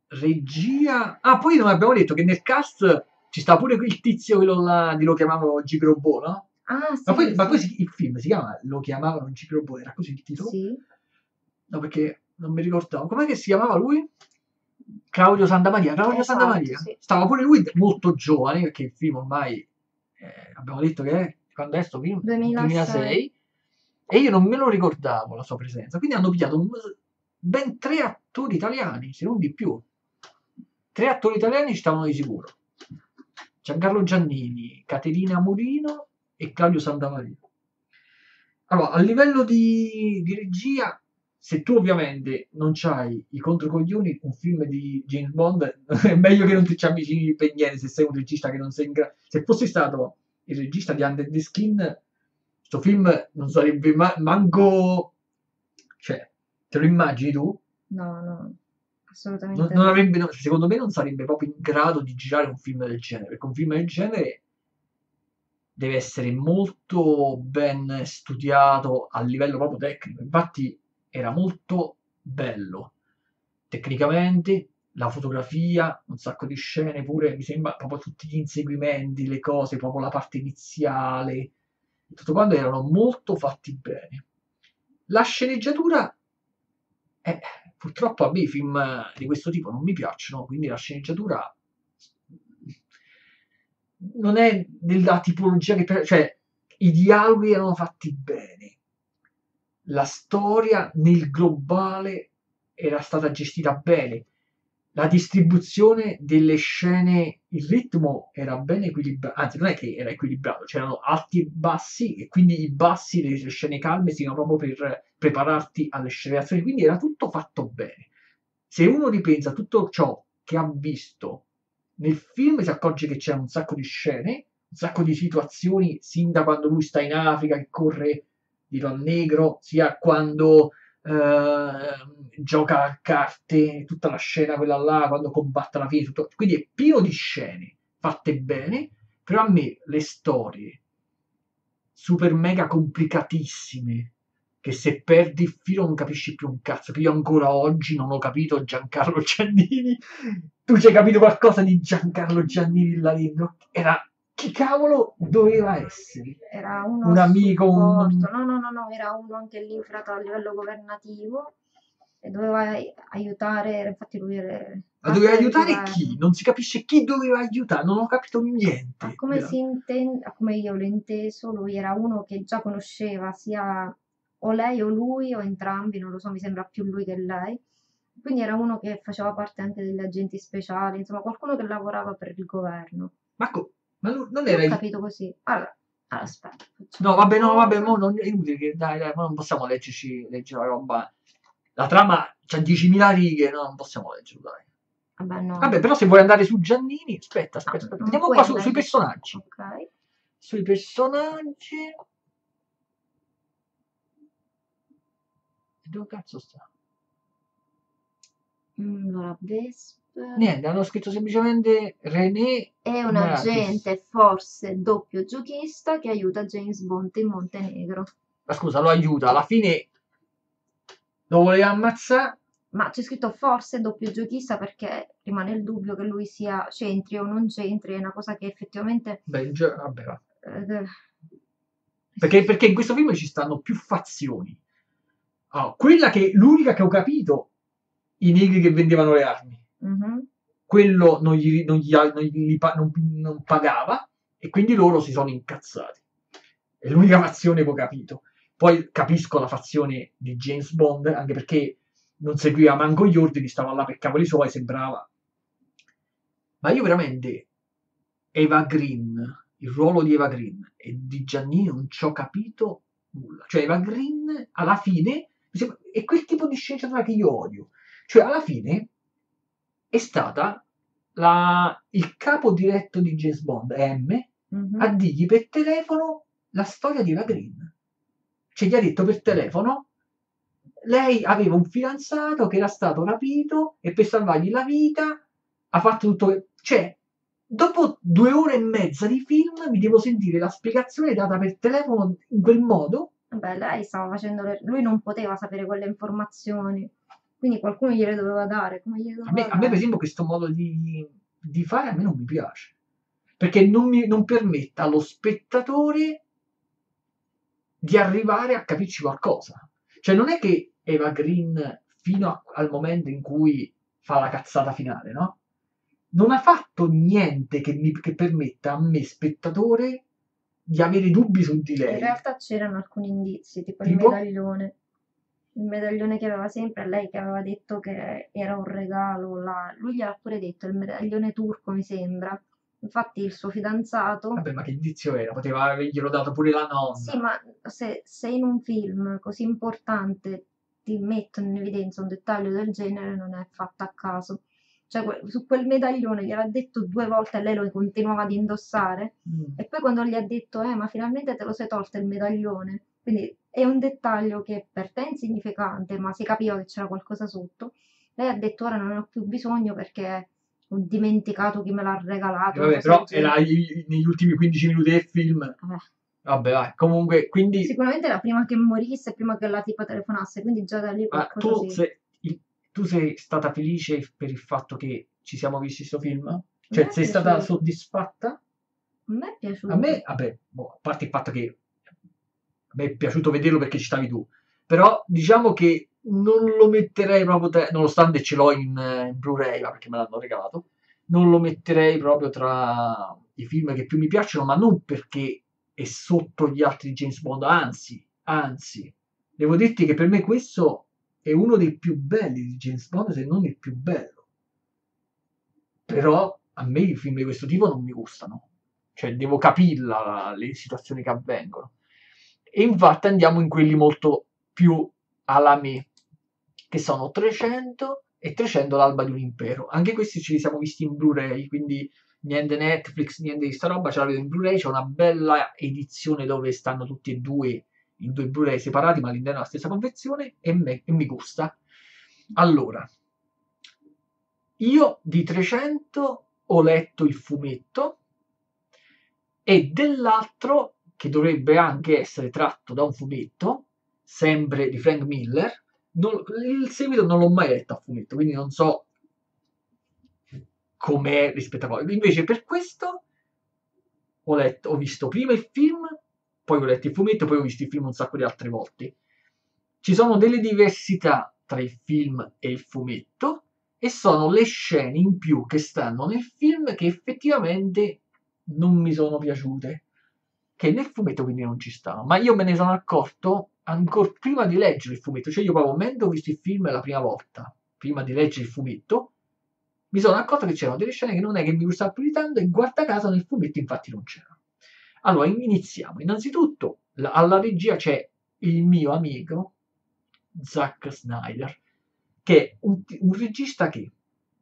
regia, ah, poi non abbiamo detto che nel cast ci sta pure il tizio, quello là, di lo chiamavano Gigrobò, no? Ah, Ma poi, sì, ma poi sì, il film si chiama Lo chiamavano Gigrobò, era così il titolo? sì. No, perché non mi ricordavo. Com'è che si chiamava lui? Claudio Santamaria. Claudio Esatto, Santamaria? sì. Stava pure lui molto giovane, perché il film ormai abbiamo detto che è, quando è sto film? 2006. 2006. E io non me lo ricordavo la sua presenza. Quindi hanno pigliato ben 3 attori italiani, se non di più. 3 attori italiani ci stavano di sicuro. Giancarlo Giannini, Caterina Murino e Claudio Santamaria. Allora, a livello di regia, se tu ovviamente non c'hai i controcoglioni, un film di James Bond è meglio che non ti ci avvicini per niente se sei un regista che non sei in grado. Se fossi stato il regista di Under the Skin, questo film non sarebbe manco. Cioè, te lo immagini tu? No, no, Non, assolutamente non no. avrebbe, secondo me non sarebbe proprio in grado di girare un film del genere, perché un film del genere deve essere molto ben studiato a livello proprio tecnico. Infatti era molto bello tecnicamente, la fotografia, un sacco di scene pure, mi sembra proprio tutti gli inseguimenti, le cose, proprio la parte iniziale, tutto quanto erano molto fatti bene. La sceneggiatura, purtroppo a me i film di questo tipo non mi piacciono, quindi la sceneggiatura non è della tipologia cioè i dialoghi erano fatti bene, la storia nel globale era stata gestita bene. La distribuzione delle scene, il ritmo era ben equilibrato, anzi non è che era equilibrato, c'erano alti e bassi e quindi i bassi delle scene calme si proprio per prepararti alle scene d'azione, quindi era tutto fatto bene. Se uno ripensa a tutto ciò che ha visto nel film si accorge che c'è un sacco di scene, un sacco di situazioni, sin da quando lui sta in Africa che corre di Ron Negro, sia quando gioca a carte, tutta la scena quella là, quando combatte alla fine, tutto. Quindi è pieno di scene fatte bene, però a me le storie super mega complicatissime, che se perdi il filo non capisci più un cazzo, che io ancora oggi non ho capito Giancarlo Giannini, tu ci hai capito qualcosa di Giancarlo Giannini là dentro? Era, chi cavolo doveva essere? Era uno Un a amico, supporto, no, era uno anche lì infrato a livello governativo e doveva aiutare, infatti lui era ma doveva parte del aiutare chi? governo. Non si capisce chi doveva aiutare, non ho capito niente. A come io l'ho inteso, lui era uno che già conosceva sia o lei o lui o entrambi, non lo so, mi sembra più lui che lei. Quindi era uno che faceva parte anche degli agenti speciali, insomma, qualcuno che lavorava per il governo. Ma non Io era ho il... capito così. Allora, aspetta, No, facciamo una vabbè, cosa. mo non è inutile che dai, mo non possiamo leggere la roba. La trama c'ha 10.000 righe, no, non possiamo leggerlo, dai. Vabbè, no, Vabbè, però se vuoi andare su Giannini, aspetta. no, non Vediamo puoi qua andare sui su... personaggi. Ok. Sui personaggi. Dove cazzo sta? Allora, Vesper Niente, hanno scritto semplicemente René è un Martis. agente forse doppio giochista che aiuta James Bond in Montenegro. Ma scusa, lo aiuta, alla fine lo voleva ammazzare. Ma c'è scritto forse doppio giochista perché rimane il dubbio che lui sia c'entri o non c'entri, è una cosa che effettivamente... Beh, vabbè, va. eh, Perché in questo film ci stanno più fazioni. Allora, quella che l'unica che ho capito, i negri che vendevano le armi. mhm. Quello non pagava e quindi loro si sono incazzati. È l'unica fazione che ho capito. Poi capisco la fazione di James Bond, anche perché non seguiva manco gli ordini, stava là per cavoli suoi, sembrava. Ma io veramente, Eva Green, il ruolo di Eva Green e di Giannini non ci ho capito nulla. Cioè Eva Green, alla fine, è quel tipo di sceneggiatura che io odio. Cioè, alla fine, è stata il capo diretto di James Bond, M, a Mhm. dirgli per telefono la storia di Eva Green. Cioè, gli ha detto per telefono, lei aveva un fidanzato che era stato rapito e per salvargli la vita ha fatto tutto. Cioè, dopo 2 ore e mezza di film mi devo sentire la spiegazione data per telefono in quel modo. Vabbè, lei stava facendo lui non poteva sapere quelle informazioni, quindi qualcuno gliele doveva dare, come gliele A me, doveva a me per dare? esempio, questo modo di fare a me non mi piace. Perché non permette allo spettatore di arrivare a capirci qualcosa. Cioè, non è che Eva Green, al momento in cui fa la cazzata finale, no? Non ha fatto niente che permetta a me, spettatore, di avere dubbi su di In lei. realtà c'erano alcuni indizi, tipo Tipo, il medaglione che aveva sempre, lei che aveva detto che era un regalo, lui gli ha pure detto, il medaglione turco mi sembra. Infatti il suo fidanzato, vabbè, ma che indizio era? Poteva averglielo dato pure la sì, nonna. ma se in un film così importante ti mettono in evidenza un dettaglio del genere, non è fatto a caso. Cioè, su quel medaglione gliel'ha detto 2 volte e lei lo continuava ad indossare. Mm. E poi quando gli ha detto, ma finalmente te lo sei tolto il medaglione, quindi è un dettaglio che per te è insignificante, ma si capiva che c'era qualcosa sotto. Lei ha detto, ora non ne ho più bisogno perché ho dimenticato chi me l'ha E regalato, una vabbè, cosa del però genere. era negli ultimi 15 minuti del film. Vabbè. Vabbè, vai. Comunque, quindi Sicuramente era prima che morisse, prima che la tipa telefonasse, quindi già da lì ah, qualcosa sì. tu sei stata felice per il fatto che ci siamo visti questo film? A me Cioè, è sei stata piaciuto, soddisfatta? a me è A me, piaciuto. vabbè, boh, a parte il fatto che a me è piaciuto vederlo perché ci stavi tu, però diciamo che non lo metterei proprio, nonostante ce l'ho in Blu-ray, ma perché me l'hanno regalato, non lo metterei proprio tra i film che più mi piacciono, ma non perché è sotto gli altri James Bond, anzi, devo dirti che per me questo è uno dei più belli di James Bond, se non il più bello. Però a me i film di questo tipo non mi gustano. Cioè, devo capirla le situazioni che avvengono. E infatti andiamo in quelli molto più alla me, che sono 300 e 300 l'alba di un impero. Anche questi ce li siamo visti in Blu-ray, quindi niente Netflix, niente di sta roba, ce la vedo in Blu-ray, c'è una bella edizione dove stanno tutti e due in due Blu-ray separati, ma all'interno della stessa confezione, e mi gusta. Allora, io di 300 ho letto il fumetto, e dell'altro, che dovrebbe anche essere tratto da un fumetto, sempre di Frank Miller, il seguito non l'ho mai letto a fumetto, quindi non so com'è rispetto a poi. Invece per questo ho visto prima il film, poi ho letto il fumetto, poi ho visto il film un sacco di altre volte. Ci sono delle diversità tra il film e il fumetto, e sono le scene in più che stanno nel film che effettivamente non mi sono piaciute, che nel fumetto quindi non ci stanno. Ma io me ne sono accorto ancora prima di leggere il fumetto, cioè io proprio mentre ho visto il film la prima volta, prima di leggere il fumetto, mi sono accorto che c'erano delle scene che non è che mi gustavano più di tanto, e guarda caso nel fumetto infatti non c'erano. Allora, iniziamo. Innanzitutto, alla regia c'è il mio amico Zack Snyder, che è un regista che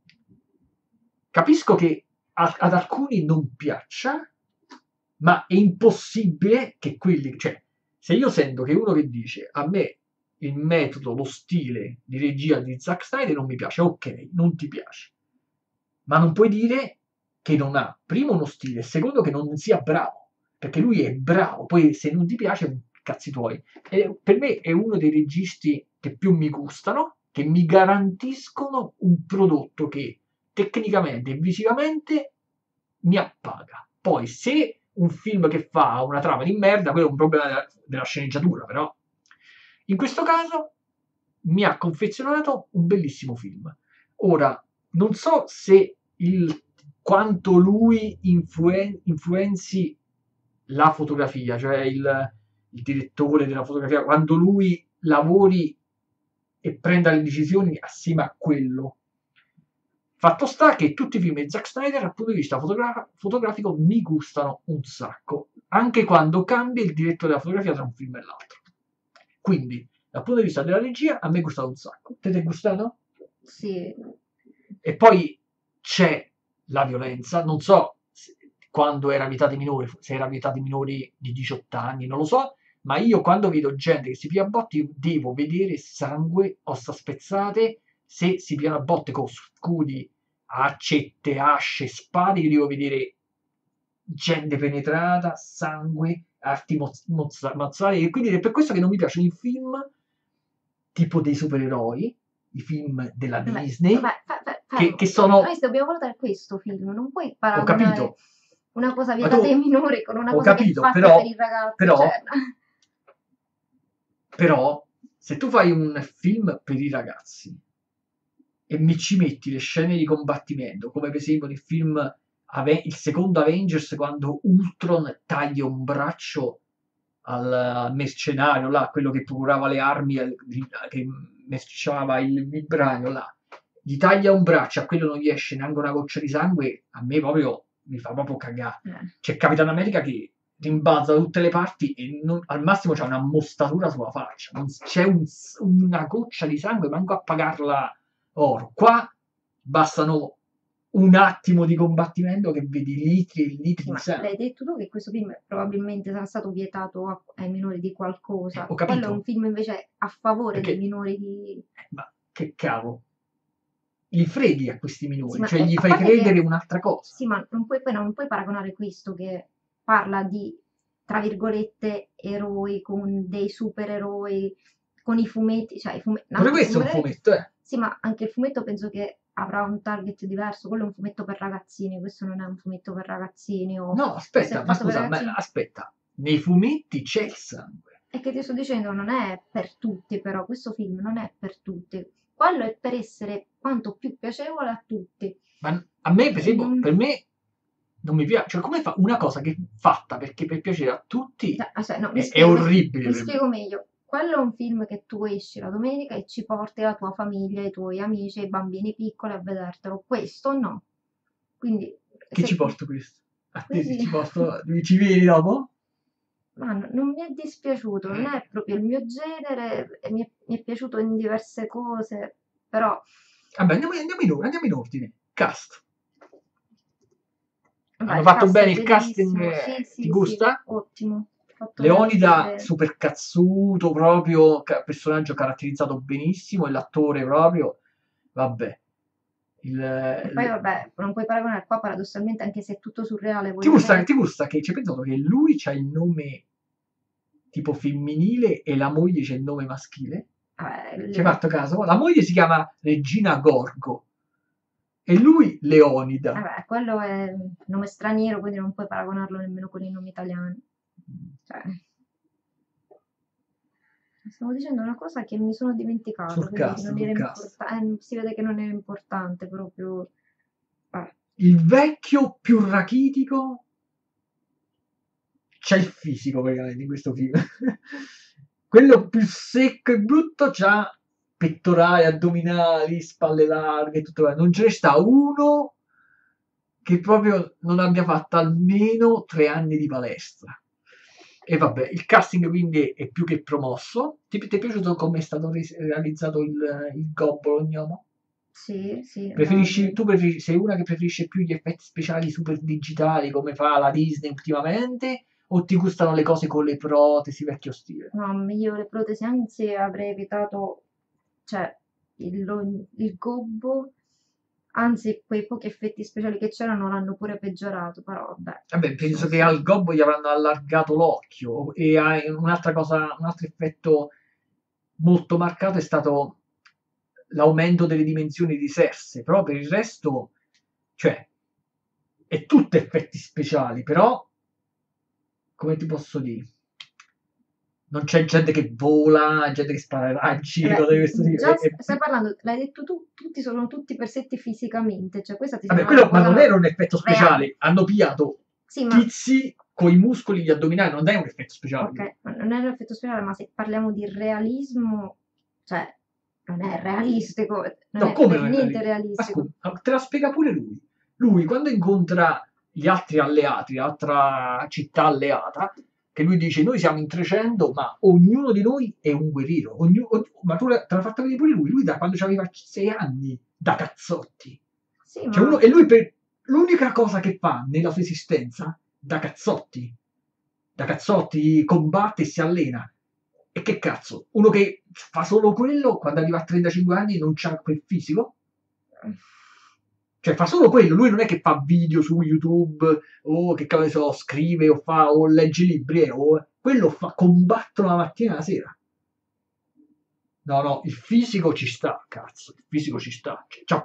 capisco che ad alcuni non piaccia, ma è impossibile che quelli, cioè, se io sento che uno che dice a me il metodo, lo stile di regia di Zack Snyder non mi piace, ok, non ti piace, ma non puoi dire che non ha, primo, uno stile, e secondo, che non sia bravo, perché lui è bravo, poi se non ti piace, cazzi tuoi. E per me è uno dei registi che più mi gustano, che mi garantiscono un prodotto che tecnicamente e visivamente mi appaga. Poi se un film che fa una trama di merda, quello è un problema della sceneggiatura, però in questo caso mi ha confezionato un bellissimo film. Ora, non so se quanto lui influenzi la fotografia, cioè il direttore della fotografia, quando lui lavori e prenda le decisioni assieme a quello. Fatto sta che tutti i film di Zack Snyder dal punto di vista fotografico mi gustano un sacco, anche quando cambia il direttore della fotografia tra un film e l'altro. Quindi, dal punto di vista della regia, a me è gustato un sacco. Te ti è gustato? Sì. E poi c'è la violenza, non so quando era vietata ai minori, se era vietata ai minori di 18 anni, non lo so, ma io quando vedo gente che si pia a botte, io devo vedere sangue, ossa spezzate, se si piano a botte con scudi, accette, asce, spade, io devo vedere gente penetrata, sangue, arti mozzate, e quindi è per questo che non mi piacciono i film tipo dei supereroi, i film della Disney, che sono... Noi dobbiamo valutare questo film, non puoi Ho paragonare capito, una cosa ma vietata ai minori con una ho cosa che è capito, fatta però, per il ragazzo. però, Cioè, però, se tu fai un film per i ragazzi e mi ci metti le scene di combattimento, come per esempio nel film il secondo Avengers, quando Ultron taglia un braccio al mercenario, là, quello che procurava le armi, che merciava il vibranio, là, gli taglia un braccio, a quello non gli esce neanche una goccia di sangue, a me proprio mi fa proprio cagare. C'è Capitan America che rimbalza da tutte le parti e al massimo c'è una mostatura sulla faccia, non c'è una goccia di sangue, manco a pagarla oro. Qua bastano un attimo di combattimento che vedi litri e litri di sangue. L'hai detto tu che questo film probabilmente sarà stato vietato ai minori di qualcosa. Ho capito. Quello è un film invece a favore Perché... dei minori di... Ma che cavolo? Li freghi a questi minori, sì, cioè gli fai credere un'altra cosa. Sì, ma non puoi paragonare questo che parla di, tra virgolette, eroi con dei supereroi, con i fumetti, cioè Pure questo è un fumetto, Sì, ma anche il fumetto penso che avrà un target diverso, quello è un fumetto per ragazzini, questo non è un fumetto per ragazzini. No, aspetta, ma scusa, aspetta, nei fumetti c'è il sangue. È che ti sto dicendo, non è per tutti, però questo film non è per tutti. Quello è per essere quanto più piacevole a tutti. Ma a me, per esempio, per me non mi piace, cioè come fa una cosa che è fatta perché per piacere a tutti è orribile. Mi spiego meglio. quello è un film che tu esci la domenica e ci porti la tua famiglia, i tuoi amici, i bambini piccoli a vedertelo. Questo no. Quindi, Che ci se, porto questo? A te quindi ci porto, ci vieni dopo? ma non mi è dispiaciuto, non è proprio il mio genere, e mi è piaciuto in diverse cose, però Vabbè, andiamo in ordine. Cast. vabbè, Hanno il fatto cast è bene il casting, bellissimo, sì, ti sì, sì, gusta? ottimo, fatto veramente Leonida, bene. super cazzuto, proprio, personaggio caratterizzato benissimo, e l'attore proprio, vabbè. E poi vabbè, non puoi paragonare qua paradossalmente, anche se è tutto surreale, Ti voglio gusta, vedere. ti gusta che ci hai pensato che lui c'ha il nome tipo femminile e la moglie c'è il nome maschile? Vabbè, Ci hai fatto caso? La moglie si chiama Regina Gorgo e lui Leonida. vabbè, quello è un nome straniero, quindi non puoi paragonarlo nemmeno con i nomi italiani. Cioè, stavo dicendo una cosa che mi sono dimenticata, Sul quindi cast, non era sul cast. importante, si vede che non era importante proprio. Vabbè. Il vecchio più rachitico c'ha il fisico praticamente in questo film. Quello più secco e brutto c'ha pettorali, addominali, spalle larghe, tutto. Non ce ne sta uno che proprio non abbia fatto almeno 3 anni di palestra. E vabbè, il casting quindi è più che promosso. Ti è piaciuto come è stato realizzato il Gobbo Gnomo? Sì, sì, Sei una che preferisce più gli effetti speciali super digitali come fa la Disney ultimamente? O ti gustano le cose con le protesi vecchio stile? no, io le protesi anzi avrei evitato, cioè il gobbo, anzi quei pochi effetti speciali che c'erano l'hanno pure peggiorato, però vabbè, Vabbè, sono penso che al sempre. gobbo gli avranno allargato l'occhio e un'altra cosa, un altro effetto molto marcato è stato l'aumento delle dimensioni di Cersei, però per il resto, cioè, è tutto effetti speciali, però, come ti posso dire, non c'è gente che vola, gente che spara raggi, Vabbè, cose di questo tipo. già stai parlando, l'hai detto tu, tutti sono tutti perfetti fisicamente, cioè questa ti Vabbè, sembra una quello, ma cosa non era un effetto reale. speciale, hanno pigliato Sì, ma tizi con i muscoli gli addominali, non è un effetto speciale quello. ok, ma non è un effetto speciale, ma se parliamo di realismo, cioè non è realistico, non No, è come per non è niente realistico? Ma scusa, realistico. te la spiega pure lui. Lui, quando incontra gli altri alleati, l'altra città alleata, che lui dice, noi siamo in 300, ma ognuno di noi è un guerriero. Ma tu te l'ha fatto vedere pure lui da quando aveva 6 anni, da cazzotti. Sì, Cioè ma e lui per l'unica cosa che fa nella sua esistenza, da cazzotti combatte e si allena. E che cazzo? Uno che fa solo quello quando arriva a 35 anni non c'ha quel fisico? Cioè fa solo quello, lui non è che fa video su YouTube o che cavolo ne so, scrive o legge libri, quello fa, combattono la mattina e la sera. No, no, il fisico ci sta, cazzo, il fisico ci sta.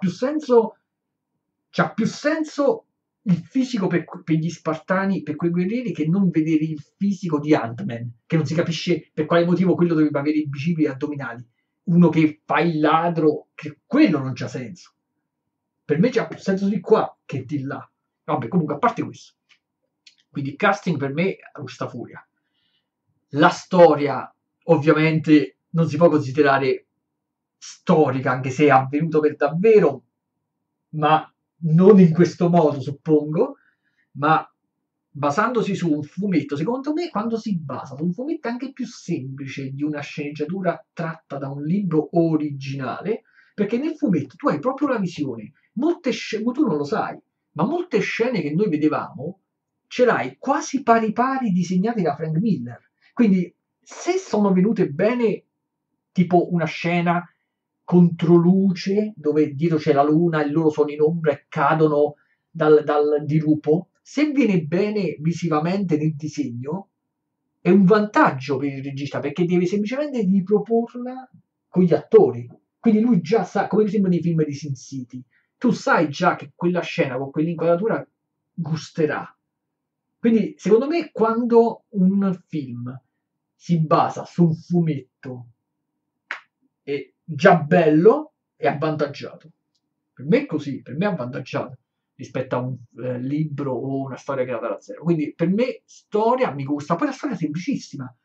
C'ha più senso il fisico per gli Spartani, per quei guerrieri, che non vedere il fisico di Ant-Man, che non si capisce per quale motivo quello dovrebbe avere i bicipiti addominali. Uno che fa il ladro, che quello non c'ha senso. Per me c'ha più senso di qua che di là. Vabbè, comunque, a parte questo. Quindi il casting per me è questa furia. La storia, ovviamente, non si può considerare storica, anche se è avvenuto per davvero, ma non in questo modo, suppongo, ma basandosi su un fumetto. Secondo me, quando si basa su un fumetto è anche più semplice di una sceneggiatura tratta da un libro originale, perché nel fumetto tu hai proprio la visione. Molte scene, tu non lo sai, ma molte scene che noi vedevamo ce l'hai quasi pari pari disegnate da Frank Miller. Quindi, se sono venute bene, tipo una scena controluce dove dietro c'è la luna e loro sono in ombra e cadono dal dirupo, se viene bene visivamente nel disegno, è un vantaggio per il regista perché deve semplicemente riproporla con gli attori. Quindi lui già sa, come mi sembra nei film di Sin City, tu sai già che quella scena con quell'inquadratura gusterà. Quindi, secondo me, quando un film si basa su un fumetto è già bello, è avvantaggiato. Per me è così, per me è avvantaggiato rispetto a un libro o una storia creata da zero. Quindi per me storia mi gusta, poi la storia è semplicissima.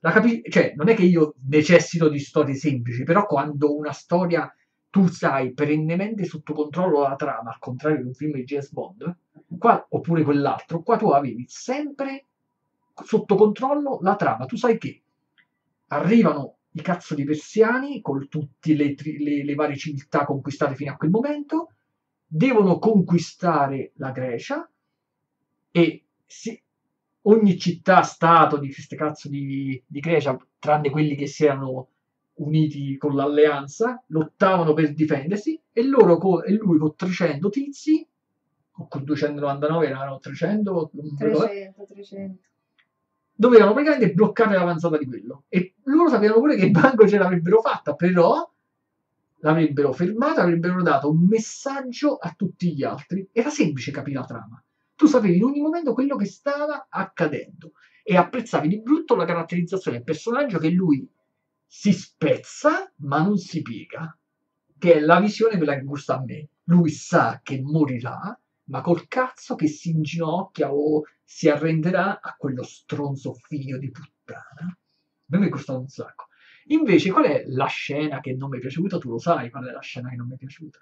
Cioè, non è che io necessito di storie semplici, però quando una storia tu sai perennemente sotto controllo la trama, al contrario di un film di James Bond, qua, oppure quell'altro, qua tu avevi sempre sotto controllo la trama. Tu sai che arrivano i cazzo di persiani con tutte le varie civiltà conquistate fino a quel momento, devono conquistare la Grecia e ogni città-stato di queste cazzo di Grecia, tranne quelli che si erano uniti con l'alleanza, lottavano per difendersi e lui con 300 tizi, o con 299 erano 300, 300. dovevano praticamente bloccare l'avanzata di quello. E loro sapevano pure che il banco ce l'avrebbero fatta, però l'avrebbero fermata, avrebbero dato un messaggio a tutti gli altri. Era semplice capire la trama. Tu sapevi in ogni momento quello che stava accadendo e apprezzavi di brutto la caratterizzazione del personaggio che lui si spezza ma non si piega, che è la visione quella che gusta a me. Lui sa che morirà, ma col cazzo che si inginocchia o si arrenderà a quello stronzo figlio di puttana. A me mi gusta un sacco. Invece, qual è la scena che non mi è piaciuta? Tu lo sai qual è la scena che non mi è piaciuta?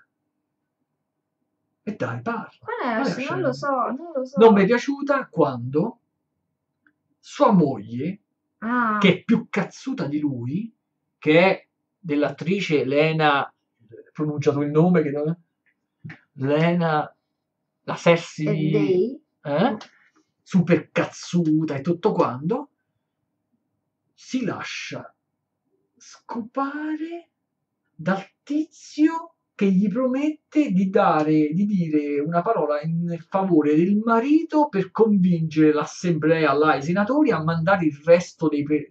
E dai, parla. Qual è la scena? Non lo so, non lo so. Non mi è piaciuta quando sua moglie, che è più cazzuta di lui, che è dell'attrice Lena, pronunciato il nome che non è, Lena, la Cersei, super cazzuta e tutto quanto, si lascia scopare dal tizio che gli promette di dire una parola in favore del marito per convincere l'assemblea là, i senatori, a mandare il resto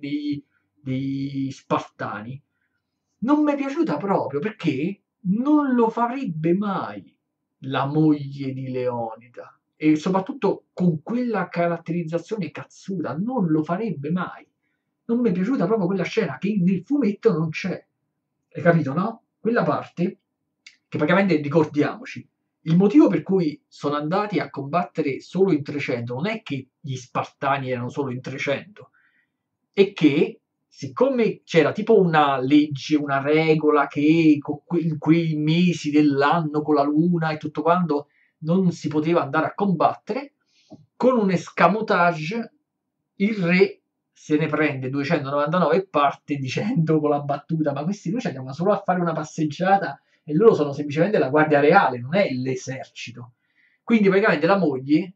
dei spartani. Non mi è piaciuta proprio perché non lo farebbe mai la moglie di Leonida, e soprattutto con quella caratterizzazione cazzuta non lo farebbe mai. Non mi è piaciuta proprio quella scena che nel fumetto non c'è. Hai capito, no? Quella parte che praticamente, ricordiamoci, il motivo per cui sono andati a combattere solo in 300 non è che gli spartani erano solo in 300, è che siccome c'era tipo una legge, una regola che in quei mesi dell'anno con la luna e tutto quanto non si poteva andare a combattere, con un escamotage il re se ne prende 299 e parte dicendo con la battuta: ma questi noi ci andiamo solo a fare una passeggiata e loro sono semplicemente la guardia reale, non è l'esercito. Quindi praticamente la moglie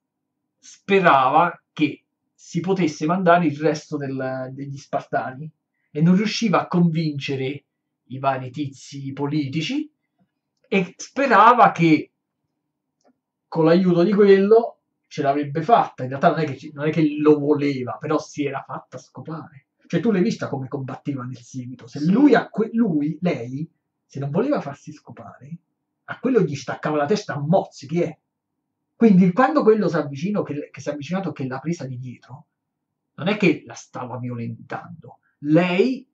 sperava che si potesse mandare il resto degli spartani e non riusciva a convincere i vari tizi politici e sperava che con l'aiuto di quello ce l'avrebbe fatta. In realtà non è che lo voleva, però si era fatta scopare. Cioè tu l'hai vista come combatteva nel seguito. Se lei, se non voleva farsi scopare, a quello gli staccava la testa a mozzi, chi è? Quindi quando quello si è avvicinato che l'ha presa di dietro, non è che la stava violentando. Lei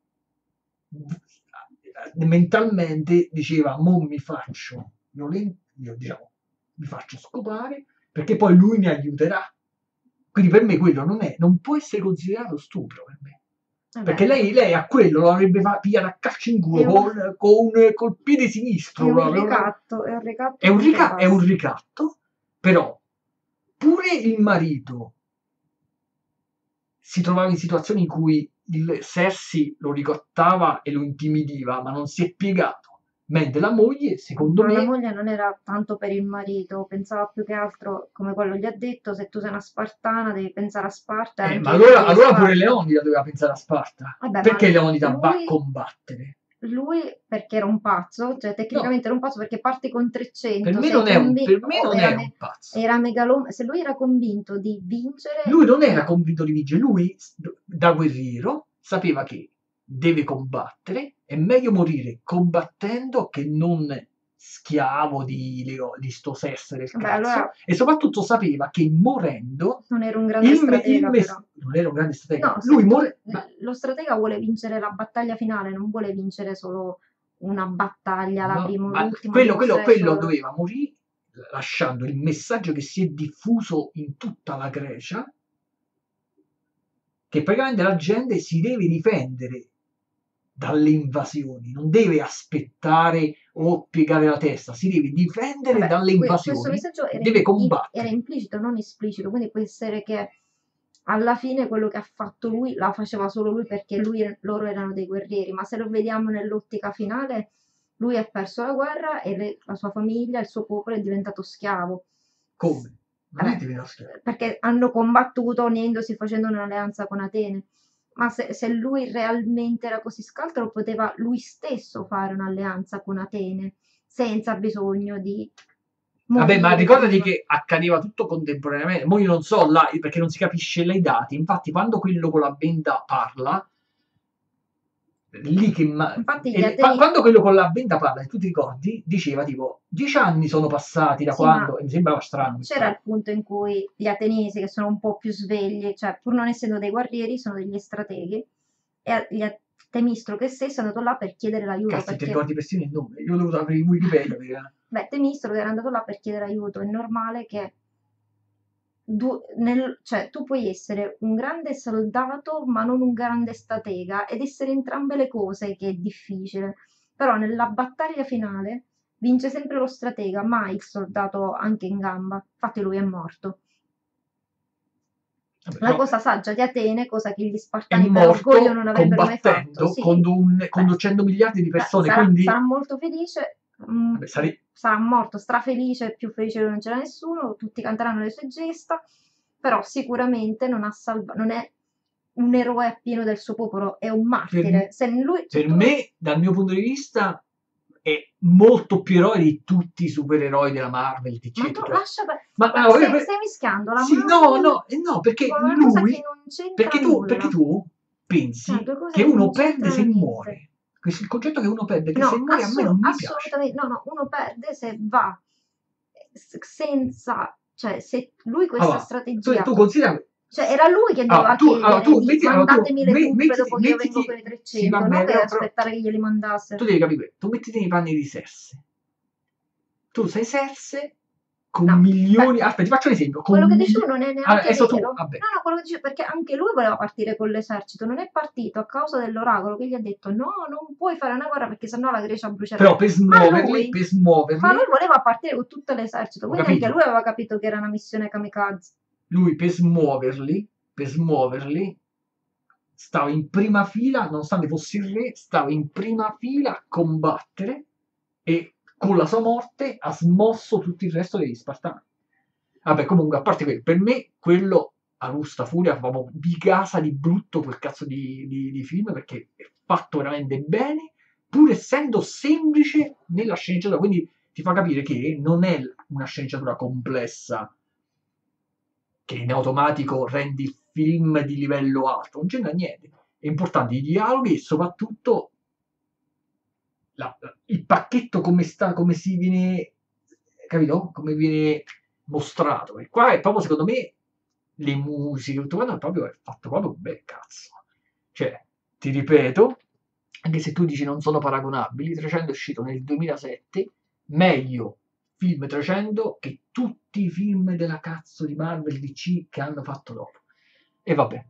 mentalmente diceva: mo mi faccio diciamo, mi faccio scopare perché poi lui mi aiuterà. Quindi per me quello non può essere considerato stupro per me. Perché lei a quello lo avrebbe pigliato a calcio in culo col piede sinistro. È un ricatto. È un ricatto, però pure il marito si trovava in situazioni in cui il Cersei lo ricottava e lo intimidiva, ma non si è piegato. Mentre la moglie, secondo me... La moglie non era tanto per il marito, pensava più che altro, come quello gli ha detto, se tu sei una spartana devi pensare a Sparta. Ma allora pure Leonida doveva pensare a Sparta. Vabbè, perché Leonida va a combattere? Lui perché era un pazzo, cioè tecnicamente era un pazzo perché parte con 300. Per me non è un pazzo. Se lui era convinto di vincere... Lui non era convinto di vincere, lui da guerriero sapeva che deve combattere, è meglio morire combattendo che non schiavo di sto sesso del cazzo. Allora, e soprattutto sapeva che morendo non era un grande stratega, però. Non era un grande stratega. No, lui lo stratega vuole vincere la battaglia finale, non vuole vincere solo una battaglia, la prima, l'ultima. Quello doveva morire lasciando il messaggio che si è diffuso in tutta la Grecia che praticamente la gente si deve difendere dalle invasioni, non deve aspettare o piegare la testa, si deve difendere Vabbè, dalle questo invasioni, messaggio deve era combattere. implicito, non esplicito, quindi può essere che alla fine quello che ha fatto lui la faceva solo lui perché loro erano dei guerrieri, ma se lo vediamo nell'ottica finale, lui ha perso la guerra e la sua famiglia, il suo popolo è diventato schiavo. Come? Non è Vabbè, diventato schiavo. perché hanno combattuto unendosi, facendo un'alleanza con Atene. Ma se lui realmente era così scaltro, poteva lui stesso fare un'alleanza con Atene, senza bisogno di Vabbè, ma morire ricordati prima. che accadeva tutto contemporaneamente. Mo' io non so là, perché non si capisce le date. Infatti, quando quello con la benda parla, lì che Infatti gli Ateni, quando quello con la benda parla, se tu ti ricordi, diceva tipo 10 anni sono passati da sì, ma quando, e mi sembrava strano questa c'era cosa. il punto in cui gli ateniesi, che sono un po' più svegli, cioè pur non essendo dei guerrieri, sono degli strateghi, e Temistro che stesso è andato là per chiedere l'aiuto, Cazzo, ti perché ricordi persino il nome? Io ho dovuto aprire Wikipedia perché... beh, Temistro che era andato là per chiedere aiuto, è normale che cioè, tu puoi essere un grande soldato, ma non un grande stratega, ed essere entrambe le cose che è difficile. Però nella battaglia finale vince sempre lo stratega, mai il soldato anche in gamba. Infatti lui è morto. Vabbè, La però cosa saggia di Atene, cosa che gli è spartani per orgoglio morto non avrebbero mai fatto. combattendo Sì, beh, contro 100 miliardi di persone, sarà quindi... molto felice, Vabbè, sarei... sarà morto strafelice, più felice che non c'era nessuno, tutti canteranno le sue gesta, però sicuramente non è un eroe appieno del suo popolo, è un Per, martire. Se lui, se per tu non, me, dal mio punto di vista, è molto più eroe di tutti i supereroi della Marvel, ma tu eccetera. lascia Ma guarda, no, stai mischiando la sì, no, Marvel no, no, perché con una cosa che lui, non c'entra perché nulla. tu Cioè, pensi due cose che che non uno perde c'entrano se niente. muore. Questo è il concetto che uno perde, che se No, muore a me non mi piace. assolutamente, no, no, uno perde se va senza, cioè se lui questa Allora, tu strategia, considera... cioè era lui che doveva chiedere di Tu mandatemi le truppe dopo che io vengo con mettiti... i Sì, 300, non vabbè, che però aspettare che glieli tu mandassero. devi capire, tu mettiti nei panni di Serse. Tu sei Serse con No, beh, milioni... Aspetta, ti faccio un esempio. quello Con che dici tu milioni... non è Allora, neanche adesso tu, vero. vabbè, No, no, quello che dici perché anche lui voleva partire con l'esercito, non è partito a causa dell'oracolo che gli ha detto no, non puoi fare una guerra perché sennò la Grecia brucerà. però per Ma lui smuoverli, voleva partire con tutto l'esercito, ho quindi anche lui capito, aveva capito che era una missione kamikaze. lui per smuoverli, stava in prima fila, nonostante fosse il re, stava in prima fila a combattere e con la sua morte ha smosso tutto il resto degli Spartani. Vabbè, comunque, a parte quello, per me quello Augusta Furia proprio di casa di brutto quel cazzo di film perché è fatto veramente bene, pur essendo semplice nella sceneggiatura, quindi ti fa capire che non è una sceneggiatura complessa che in automatico rende il film di livello alto, non c'entra niente. È importante i dialoghi e soprattutto il pacchetto come sta, come si viene, capito? Come viene mostrato. E qua è proprio, secondo me, le musiche, tutto quanto è fatto proprio bel cazzo. Cioè, ti ripeto, anche se tu dici non sono paragonabili, 300 è uscito nel 2007, meglio film 300 che tutti i film della cazzo di Marvel DC che hanno fatto dopo. E vabbè.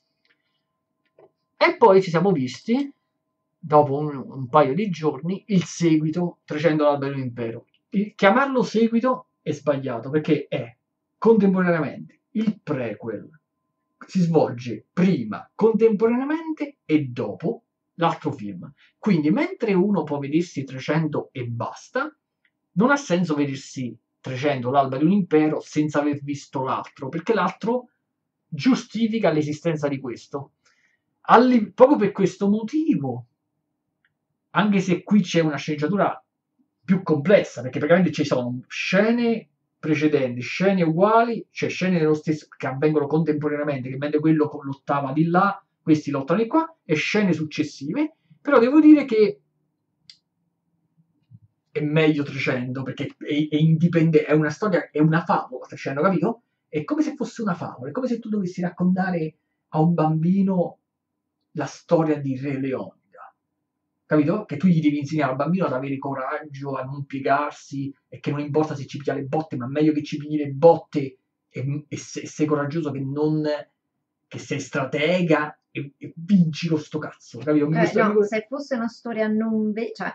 E poi ci siamo visti, dopo un paio di giorni, il seguito 300 l'albero dell'impero. Chiamarlo seguito è sbagliato perché è contemporaneamente il prequel. Si svolge prima, contemporaneamente e dopo l'altro film. Quindi mentre uno può vedersi 300 e basta, non ha senso vedersi 300 l'alba di un impero senza aver visto l'altro, perché l'altro giustifica l'esistenza di questo. Proprio per questo motivo, anche se qui c'è una sceneggiatura più complessa, perché praticamente ci sono scene precedenti, scene uguali, cioè scene dello stesso, che avvengono contemporaneamente, che mentre quello lottava di là, questi lottano di qua, e scene successive, però devo dire che è meglio 300 perché è indipendente, è una storia, è una favola, 300, capito? È come se fosse una favola, è come se tu dovessi raccontare a un bambino la storia di Re Leonida, capito? Che tu gli devi insegnare al bambino ad avere coraggio, a non piegarsi e che non importa se ci piglia le botte, ma meglio che ci pigli le botte e sei coraggioso che non che sei stratega e vinci con sto cazzo, capito? No, se fosse una storia non cioè,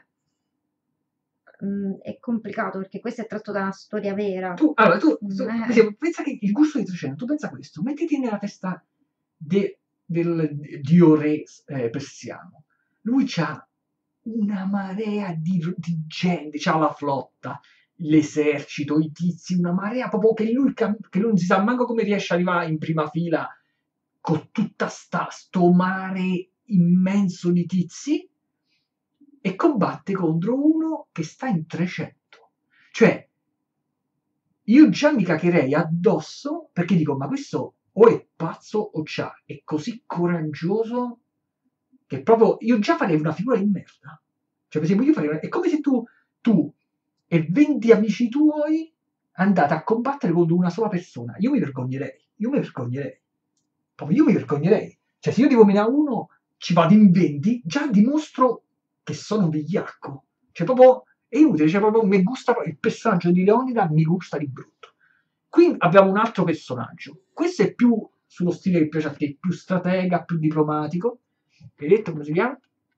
è complicato perché questo è tratto da una storia vera. Allora, pensa che il gusto di 300, tu pensa questo, mettiti nella testa del dio re persiano. Lui c'ha una marea di gente, c'ha la flotta, l'esercito, i tizi, una marea proprio che lui non si sa manco come riesce ad arrivare in prima fila con tutta sto mare immenso di tizi e combatte contro uno che sta in 300. Cioè, io già mi caccherei addosso perché dico, ma questo o è pazzo o è così coraggioso che proprio io già farei una figura di merda. Cioè, per esempio, è come se tu e 20 amici tuoi andate a combattere contro una sola persona. Io mi vergognerei. Proprio io mi vergognerei. Cioè, se io devo menare uno, ci vado in 20, già dimostro che sono vigliacco. Cioè, proprio è inutile, cioè proprio mi gusta il personaggio di Leonida, mi gusta di brutto. Qui abbiamo un altro personaggio. Questo è più sullo stile che piace a te, più stratega, più diplomatico. Hai detto come si chiama?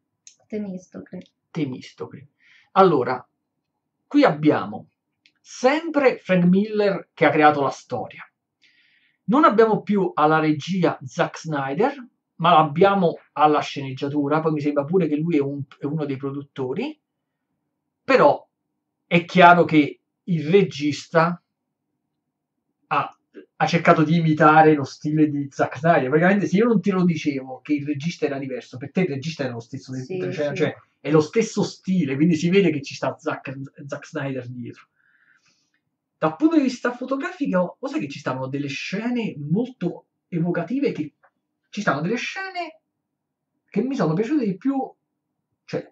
Temistocle. Allora, qui abbiamo sempre Frank Miller che ha creato la storia. Non abbiamo più alla regia Zack Snyder, ma l'abbiamo alla sceneggiatura, poi mi sembra pure che lui è uno dei produttori, però è chiaro che il regista ha cercato di imitare lo stile di Zack Snyder. Praticamente se io non te lo dicevo che il regista era diverso, per te il regista era lo stesso, Sì, cioè è lo stesso stile, quindi si vede che ci sta Zack Snyder dietro. Dal punto di vista fotografico, lo sai che ci stanno delle scene molto evocative, che ci stanno delle scene che mi sono piaciute di più, cioè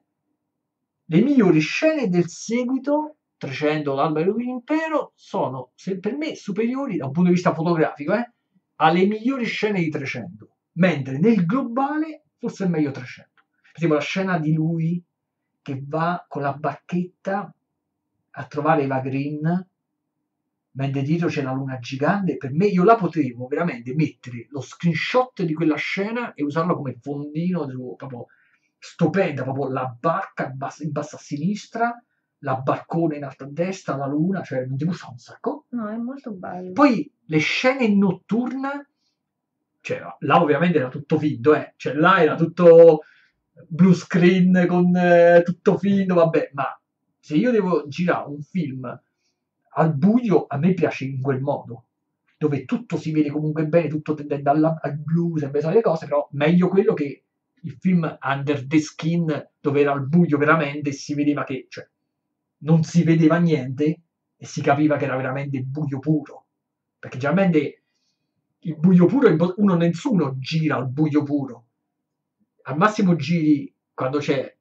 le migliori scene del seguito 300 l'albero dell'impero sono per me superiori da un punto di vista fotografico alle migliori scene di 300, mentre nel globale forse è meglio 300. Per esempio la scena di lui che va con la barchetta a trovare Eva Green mentre dietro c'è la luna gigante. Per me io la potevo veramente mettere lo screenshot di quella scena e usarlo come fondino proprio stupenda, proprio la barca in basso a sinistra, la barcone in alto a destra, la luna, cioè non ti gusta un sacco? No, è molto bello. Poi le scene notturne, cioè là ovviamente era tutto finto, cioè là era tutto blue screen con tutto finto, vabbè, ma se io devo girare un film al buio, a me piace in quel modo, dove tutto si vede comunque bene, tutto tendente al blu, sempre le cose, però meglio quello che il film Under the Skin, dove era al buio veramente e si vedeva che, cioè, non si vedeva niente e si capiva che era veramente buio puro. Perché generalmente il buio puro, nessuno gira al buio puro. Al massimo giri quando c'è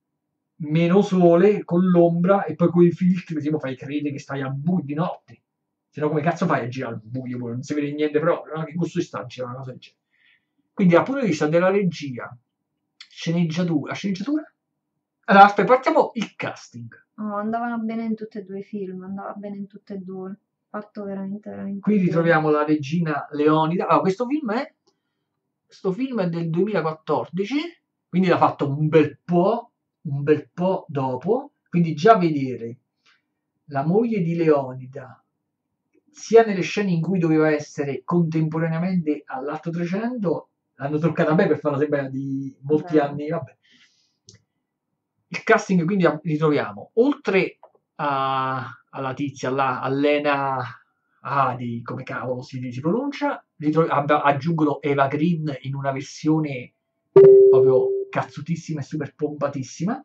meno sole con l'ombra e poi con i filtri, per esempio, fai credere che stai al buio di notte. Se no, come cazzo fai a girare al buio pure? Non si vede niente proprio, no? Che gusto sta a girare una cosa del genere. Quindi dal punto di vista della regia, sceneggiatura. Allora, aspetta, partiamo il casting. Oh, andavano bene in tutti e due i film, andava bene in tutte e due. Fatto veramente, veramente Qui bene. ritroviamo la regina Leonida. Allora, questo film è del 2014, quindi l'ha fatto un bel po' dopo, quindi già vedere la moglie di Leonida sia nelle scene in cui doveva essere contemporaneamente all'atto 300, l'hanno truccata bene per farla sembrare di molti anni, vabbè. Il casting quindi ritroviamo, oltre alla tizia, Lena Adi, come cavolo si pronuncia, aggiungono Eva Green in una versione proprio cazzutissima e super pompatissima.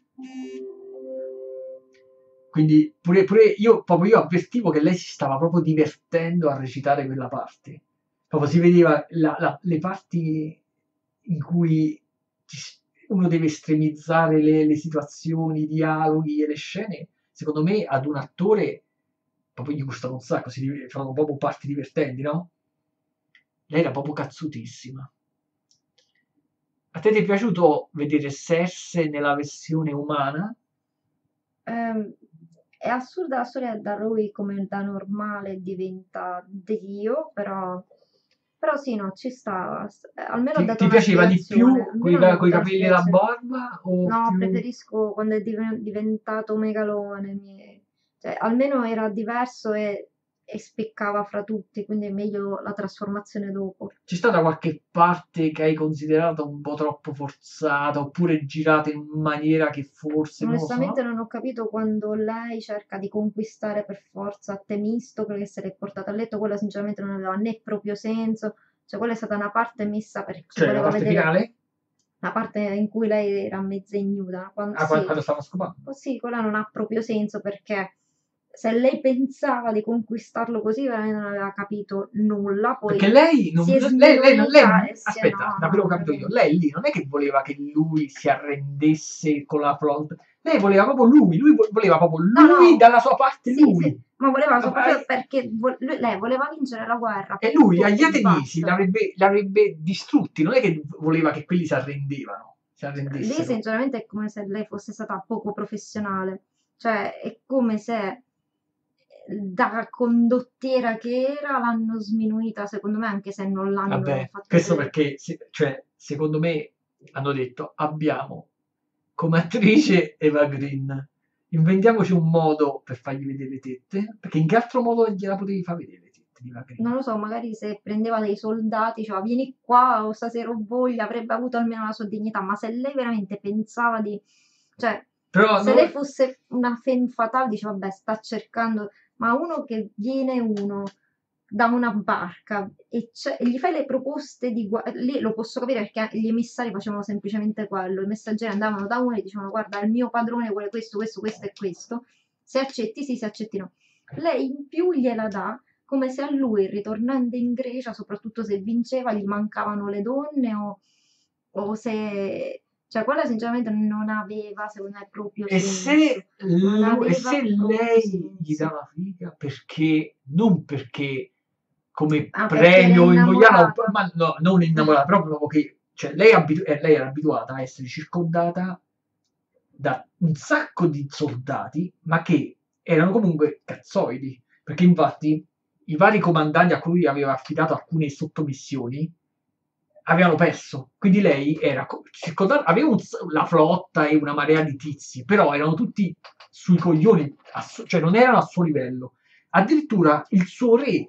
Quindi pure io avvertivo che lei si stava proprio divertendo a recitare quella parte. Proprio si vedeva le parti in cui uno deve estremizzare le situazioni, i dialoghi e le scene. Secondo me ad un attore proprio gli gustava un sacco, fanno proprio parti divertenti, no? Lei era proprio cazzutissima. A te ti è piaciuto vedere Cersei nella versione umana? È assurda la storia da lui come da normale diventa Dio, però Però sì, no, ci sta. Almeno ho Ti, dato ti una piaceva di spiegazione. più Almeno hanno coi dato una capelli e la spiegazione. barba o No, più... preferisco quando è diventato megalone. Cioè, almeno era diverso e spiccava fra tutti, quindi è meglio la trasformazione dopo. C'è stata qualche parte che hai considerato un po' troppo forzata oppure girata in maniera che forse, non lo Onestamente so? non ho capito quando lei cerca di conquistare per forza Temistocle che se l'è portata a letto, quella sinceramente non aveva né proprio senso, cioè quella è stata una parte messa per chi Cioè, la voleva parte vedere finale? la parte in cui lei era mezza ignuda. Ah, Sì, quando stava scopando? così quella non ha proprio senso perché se lei pensava di conquistarlo così veramente non aveva capito nulla, Perché poi lei, non, si è lei, sminuita e si è aspetta, no, da quello che ho no, capito io, veramente. lei lì non è che voleva che lui si arrendesse con la flotta, lei voleva proprio voleva proprio No, lui no, dalla sua parte, sì, sì, lui. ma voleva Ah, proprio perché lei voleva vincere la guerra, e lui punto agli e Ateniesi basta. l'avrebbe distrutti, non è che voleva che quelli si Cioè, lì arrendessero. sinceramente è come se lei fosse stata poco professionale, cioè è come se da condottiera che era l'hanno sminuita, secondo me, anche se non l'hanno Vabbè, fatto questo vedere. perché, cioè, secondo me hanno detto abbiamo come attrice Eva Green, inventiamoci un modo per fargli vedere le tette, perché in che altro modo gliela potevi far vedere le tette di Eva Non Green? lo so, magari se prendeva dei soldati, diceva vieni qua o stasera ho voglia, avrebbe avuto almeno la sua dignità, ma se lei veramente pensava di... cioè, Però se non, lei fosse una femme fatale, diceva vabbè, sta cercando, ma uno che viene uno da una barca e gli fai le proposte di guerra, lì lo posso capire perché gli emissari facevano semplicemente quello, i messaggeri andavano da uno e dicevano guarda, il mio padrone vuole questo, questo, questo e questo, se accetti sì, se accetti no. Lei in più gliela dà come se a lui, ritornando in Grecia, soprattutto se vinceva, gli mancavano le donne o se... Cioè, quella sinceramente non aveva, secondo me, proprio senso. Non e aveva se proprio lei gli dà senso. la figa perché, non perché come Ah, perché era premio invogliata, innamorata. ma no, non innamorata, proprio che cioè, lei era abituata a essere circondata da un sacco di soldati, ma che erano comunque cazzoidi, perché infatti i vari comandanti a cui aveva affidato alcune sottomissioni avevano perso, quindi lei era circondata, aveva la flotta e una marea di tizi, però erano tutti sui coglioni, cioè non erano a suo livello. Addirittura il suo re,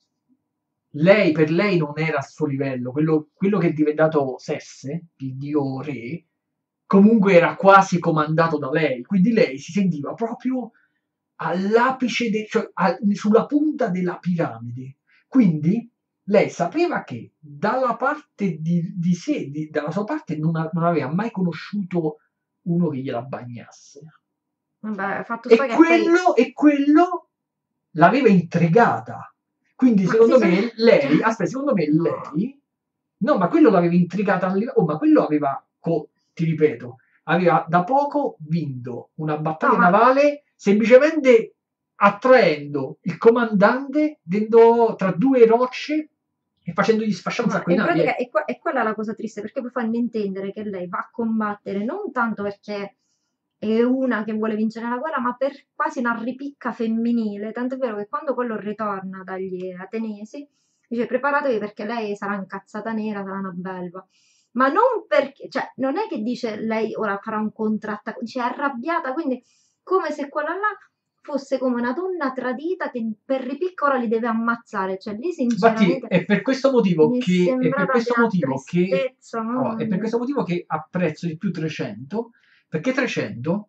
per lei non era a suo livello, quello che è diventato Sesse, il dio re, comunque era quasi comandato da lei, quindi lei si sentiva proprio all'apice, cioè sulla punta della piramide. Quindi lei sapeva che dalla parte di sé, dalla sua parte, non aveva mai conosciuto uno che gliela bagnasse. Vabbè, fatto sta E che poi... quello l'aveva intrigata. Quindi Ma sì, secondo me cioè, lei, aspetta, secondo me lei, no, ma quello l'aveva intrigata, oh, ma quello aveva, ti ripeto, aveva da poco vinto una no, battaglia ma navale semplicemente attraendo il comandante dentro, tra due rocce e facendogli sfasciare un ma sacco di in navi. pratica è quella la cosa triste, perché poi fanno intendere che lei va a combattere non tanto perché è una che vuole vincere la guerra, ma per quasi una ripicca femminile. Tanto è vero che quando quello ritorna dagli Ateniesi, dice preparatevi perché lei sarà incazzata nera, sarà una belva. Ma non perché, cioè, non è che dice lei ora farà un contrattacco, dice è arrabbiata, quindi come se quella là fosse come una donna tradita che per ripicca ora li deve ammazzare. Cioè, lì Infatti sinceramente è per questo motivo mi è che, sembrata di una tristezza, allora, mamma è per mia. questo motivo che apprezzo di più 300, perché 300,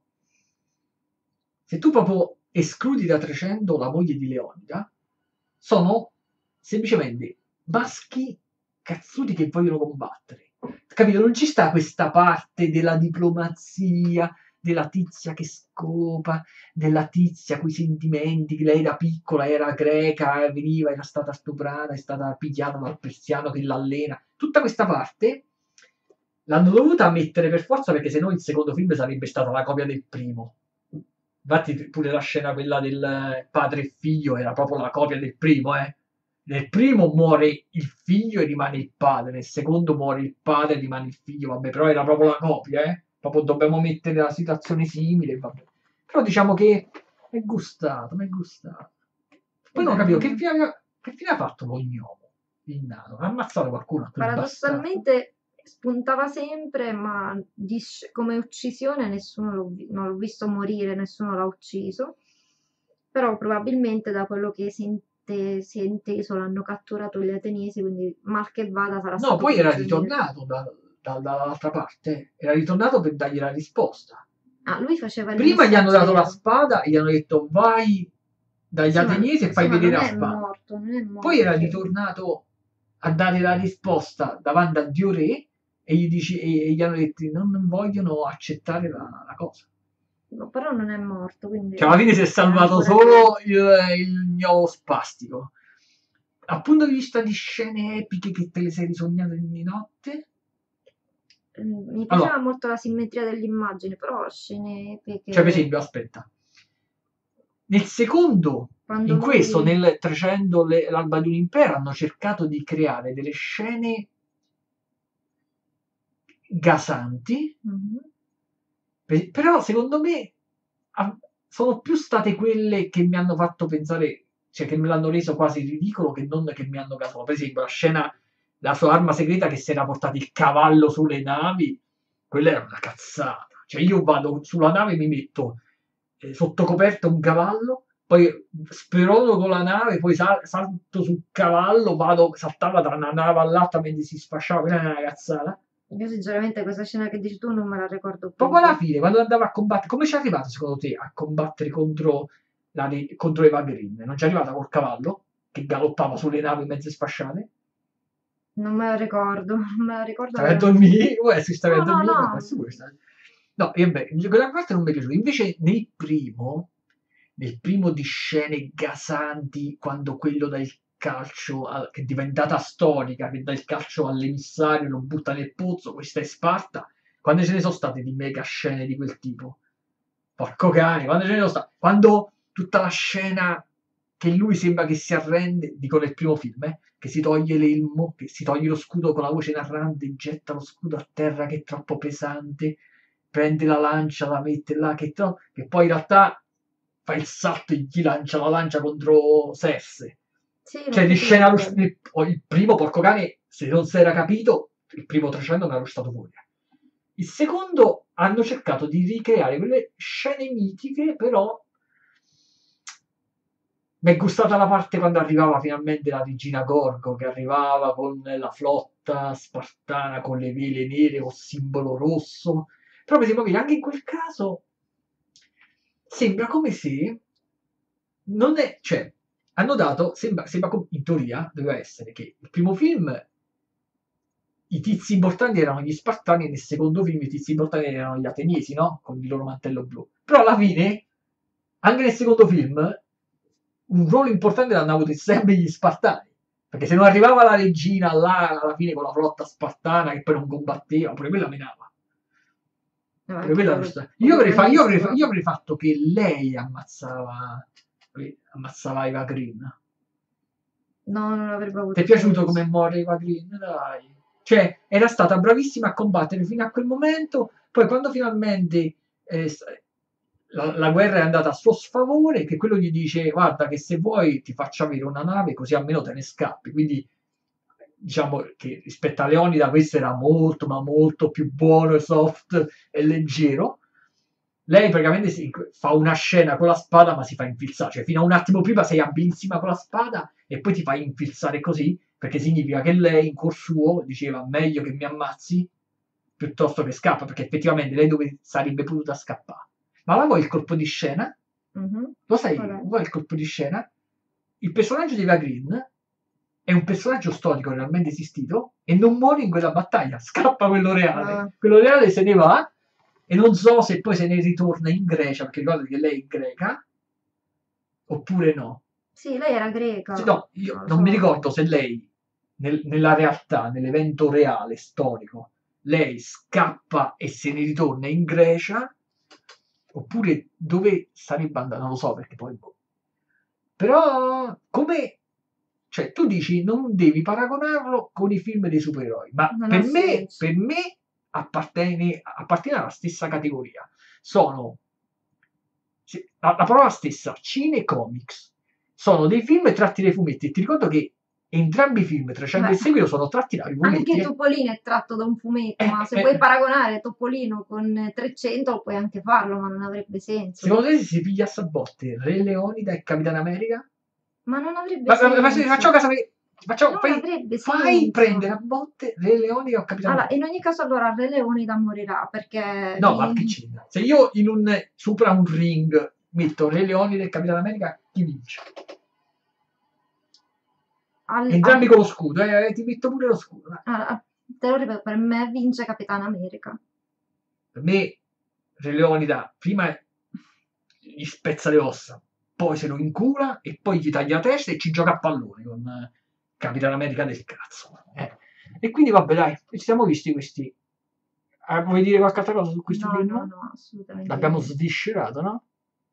se tu proprio escludi da 300 la moglie di Leonida, sono semplicemente maschi cazzuti che vogliono combattere. Capito? Non ci sta questa parte della diplomazia, della tizia che scopa, della tizia coi sentimenti, che lei da piccola era greca, veniva, era stata stuprata, è stata pigliata dal persiano che l'allena. Tutta questa parte l'hanno dovuta mettere per forza perché sennò il secondo film sarebbe stata la copia del primo. Infatti pure la scena quella del padre e figlio era proprio la copia del primo, eh. Nel primo muore il figlio e rimane il padre, nel secondo muore il padre e rimane il figlio, vabbè, però era proprio la copia, eh. Proprio dobbiamo mettere la situazione simile, vabbè. Però diciamo che è gustato, mi è gustato. Poi non Beh, capivo che fine ha fatto lo gnomo. il nano. Ha ammazzato qualcuno, quel bastardo. Paradossalmente spuntava sempre, ma come uccisione non l'ho visto morire, nessuno l'ha ucciso. Però probabilmente da quello che si è inteso l'hanno catturato gli ateniesi, quindi mal che vada sarà No, stato poi era prigioniero. ritornato dall'altra parte, era ritornato per dargli la risposta. Ah, lui faceva il Prima gli hanno dato la messaggero. spada e gli hanno detto vai dagli ateniesi e Sì, fai ma vedere non la è spada. morto, non è Poi era morto. Cioè, ritornato a dare la risposta davanti a Dio Re e gli hanno detto non vogliono accettare la cosa. no, però non è morto, Cioè, alla quindi fine si è è salvato ancora vivo. solo il gnolo spastico. Dal punto di vista di scene epiche che te le sei risognate di notte? Mi piaceva Allora, molto la simmetria delle immagini, però scene cioè, per epiche. esempio, aspetta. Nel secondo, Quando in questo, lui. nel 300 l'alba di un impero, hanno cercato di creare delle scene gasanti, Mhm. però secondo me sono più state quelle che mi hanno fatto pensare, cioè che me l'hanno reso quasi ridicolo che non che mi hanno gasato. Per esempio, la scena, la sua arma segreta che si era portato il cavallo sulle navi, quella era una cazzata. Cioè io vado sulla nave e mi metto sotto coperta un cavallo, poi sperono con la nave, poi salto sul cavallo, saltava da una nave all'altra mentre si sfasciava, quella era una cazzata. Io sinceramente questa scena che dici tu non me la ricordo Proprio alla proprio. fine, quando andava a combattere, come ci è arrivato secondo te a combattere contro Eva Green? Non ci è arrivata col cavallo che galoppava sulle navi mezze sfasciate? Non me la ricordo, non me la ricordo Stavi a veramente. dormire? Può essere che stavi a No, no, dormire? No, no. questo pure sta. No, e beh, quella parte non mi è piaciuta. Invece nel primo di scene gasanti, quando quello dà il calcio, che è diventata storica, che dà il calcio all'emissario, lo butta nel pozzo, questa è Sparta, quando ce ne sono state di mega scene di quel tipo? Porco cane, quando ce ne sono state? Quando tutta la scena che lui sembra che si arrende, dico nel primo film, che si toglie l'elmo, che si toglie lo scudo con la voce narrante, getta lo scudo a terra che è troppo pesante, prende la lancia, la mette là, che poi in realtà fa il salto e gli lancia la lancia contro Serse. Sì, l'ho Cioè, di scena presente. il primo, porco cane, se non si era capito, il primo 300 mi era stato fuori. Il secondo hanno cercato di ricreare quelle scene mitiche, però mi è gustata la parte quando arrivava finalmente la regina Gorgo, che arrivava con la flotta spartana, con le vele nere, col simbolo rosso. Però, per esempio, anche in quel caso sembra come se non è, cioè, hanno dato, sembra in teoria, doveva essere che il primo film i tizi importanti erano gli Spartani e nel secondo film i tizi importanti erano gli Ateniesi, no? Con il loro mantello blu. Però alla fine, anche nel secondo film, un ruolo importante l'hanno avuto sempre gli Spartani. Perché se non arrivava la regina là alla fine con la flotta spartana che poi non combatteva, pure quella menava. No, Pure anche quella quello io come io protagonista. avrei fatto che lei ammazzava Eva Green. No, non avrebbe Ti è avuto piaciuto come senso. muore Eva Green? Dai. Cioè, era stata bravissima a combattere fino a quel momento, poi quando finalmente eh, la guerra è andata a suo sfavore, che quello gli dice, guarda che se vuoi ti faccio avere una nave così almeno te ne scappi. Quindi diciamo che rispetto a Leonida questo era molto, ma molto più buono, soft e leggero. Lei praticamente fa una scena con la spada, ma si fa infilzare. Cioè, fino a un attimo prima sei abilissima con la spada e poi ti fai infilzare così, perché significa che lei in cuor suo diceva meglio che mi ammazzi piuttosto che scappa, perché effettivamente lei dove sarebbe potuta scappare. Ma là vuoi il colpo di scena? Mhm. Lo Qual sai, è? vuoi il colpo di scena? Il personaggio di Eva Green è un personaggio storico realmente esistito e non muore in quella battaglia, scappa quello reale. Ah, Quello reale se ne va e non so se poi se ne ritorna in Grecia, perché ricordo che lei è greca, oppure no. sì, lei era greca. No, io Non lo non mi so. ricordo se lei, nella realtà, nell'evento reale, storico, lei scappa e se ne ritorna in Grecia, oppure dove sarebbe andata, non lo so perché poi. Boh. Però, come. Cioè, tu dici non devi paragonarlo con i film dei supereroi, ma Non ha per senso. me appartiene alla stessa categoria. Sono la parola stessa, cinecomics. Sono dei film tratti dai fumetti. E ti ricordo che Entrambi i film 300 Beh, in seguito sono tratti da fumetti. anche Topolino è tratto da un fumetto, ma se Eh. vuoi paragonare Topolino con 300 puoi anche farlo, ma non avrebbe senso. Secondo te se si pigliasse a botte Re Leonida e Capitan America? Ma non avrebbe Ma senso. facciamo caso che Non avrebbe fai senso. prendere a botte Re Leonida o Capitan Allora, America. in ogni caso allora Re Leonida morirà perché No, ma che c'entra? Se io sopra un ring metto Re Leonida e Capitan America, chi vince? Entrambi con lo scudo, ti metto pure lo scudo. te lo ripeto, per me vince Capitan America. Per me Re Leonida prima gli spezza le ossa, poi se lo incula e poi gli taglia la testa e ci gioca a pallone con Capitan America del cazzo. E quindi vabbè dai, ci siamo visti questi. Vuoi dire qualche altra cosa su questo film? No, assolutamente. L'abbiamo sviscerato, no?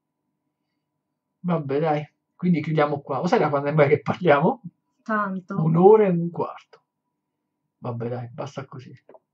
Vabbè dai, quindi chiudiamo qua. Lo sai da quando è mai che parliamo? Tanto. 1 ora e un quarto. Vabbè dai, basta così.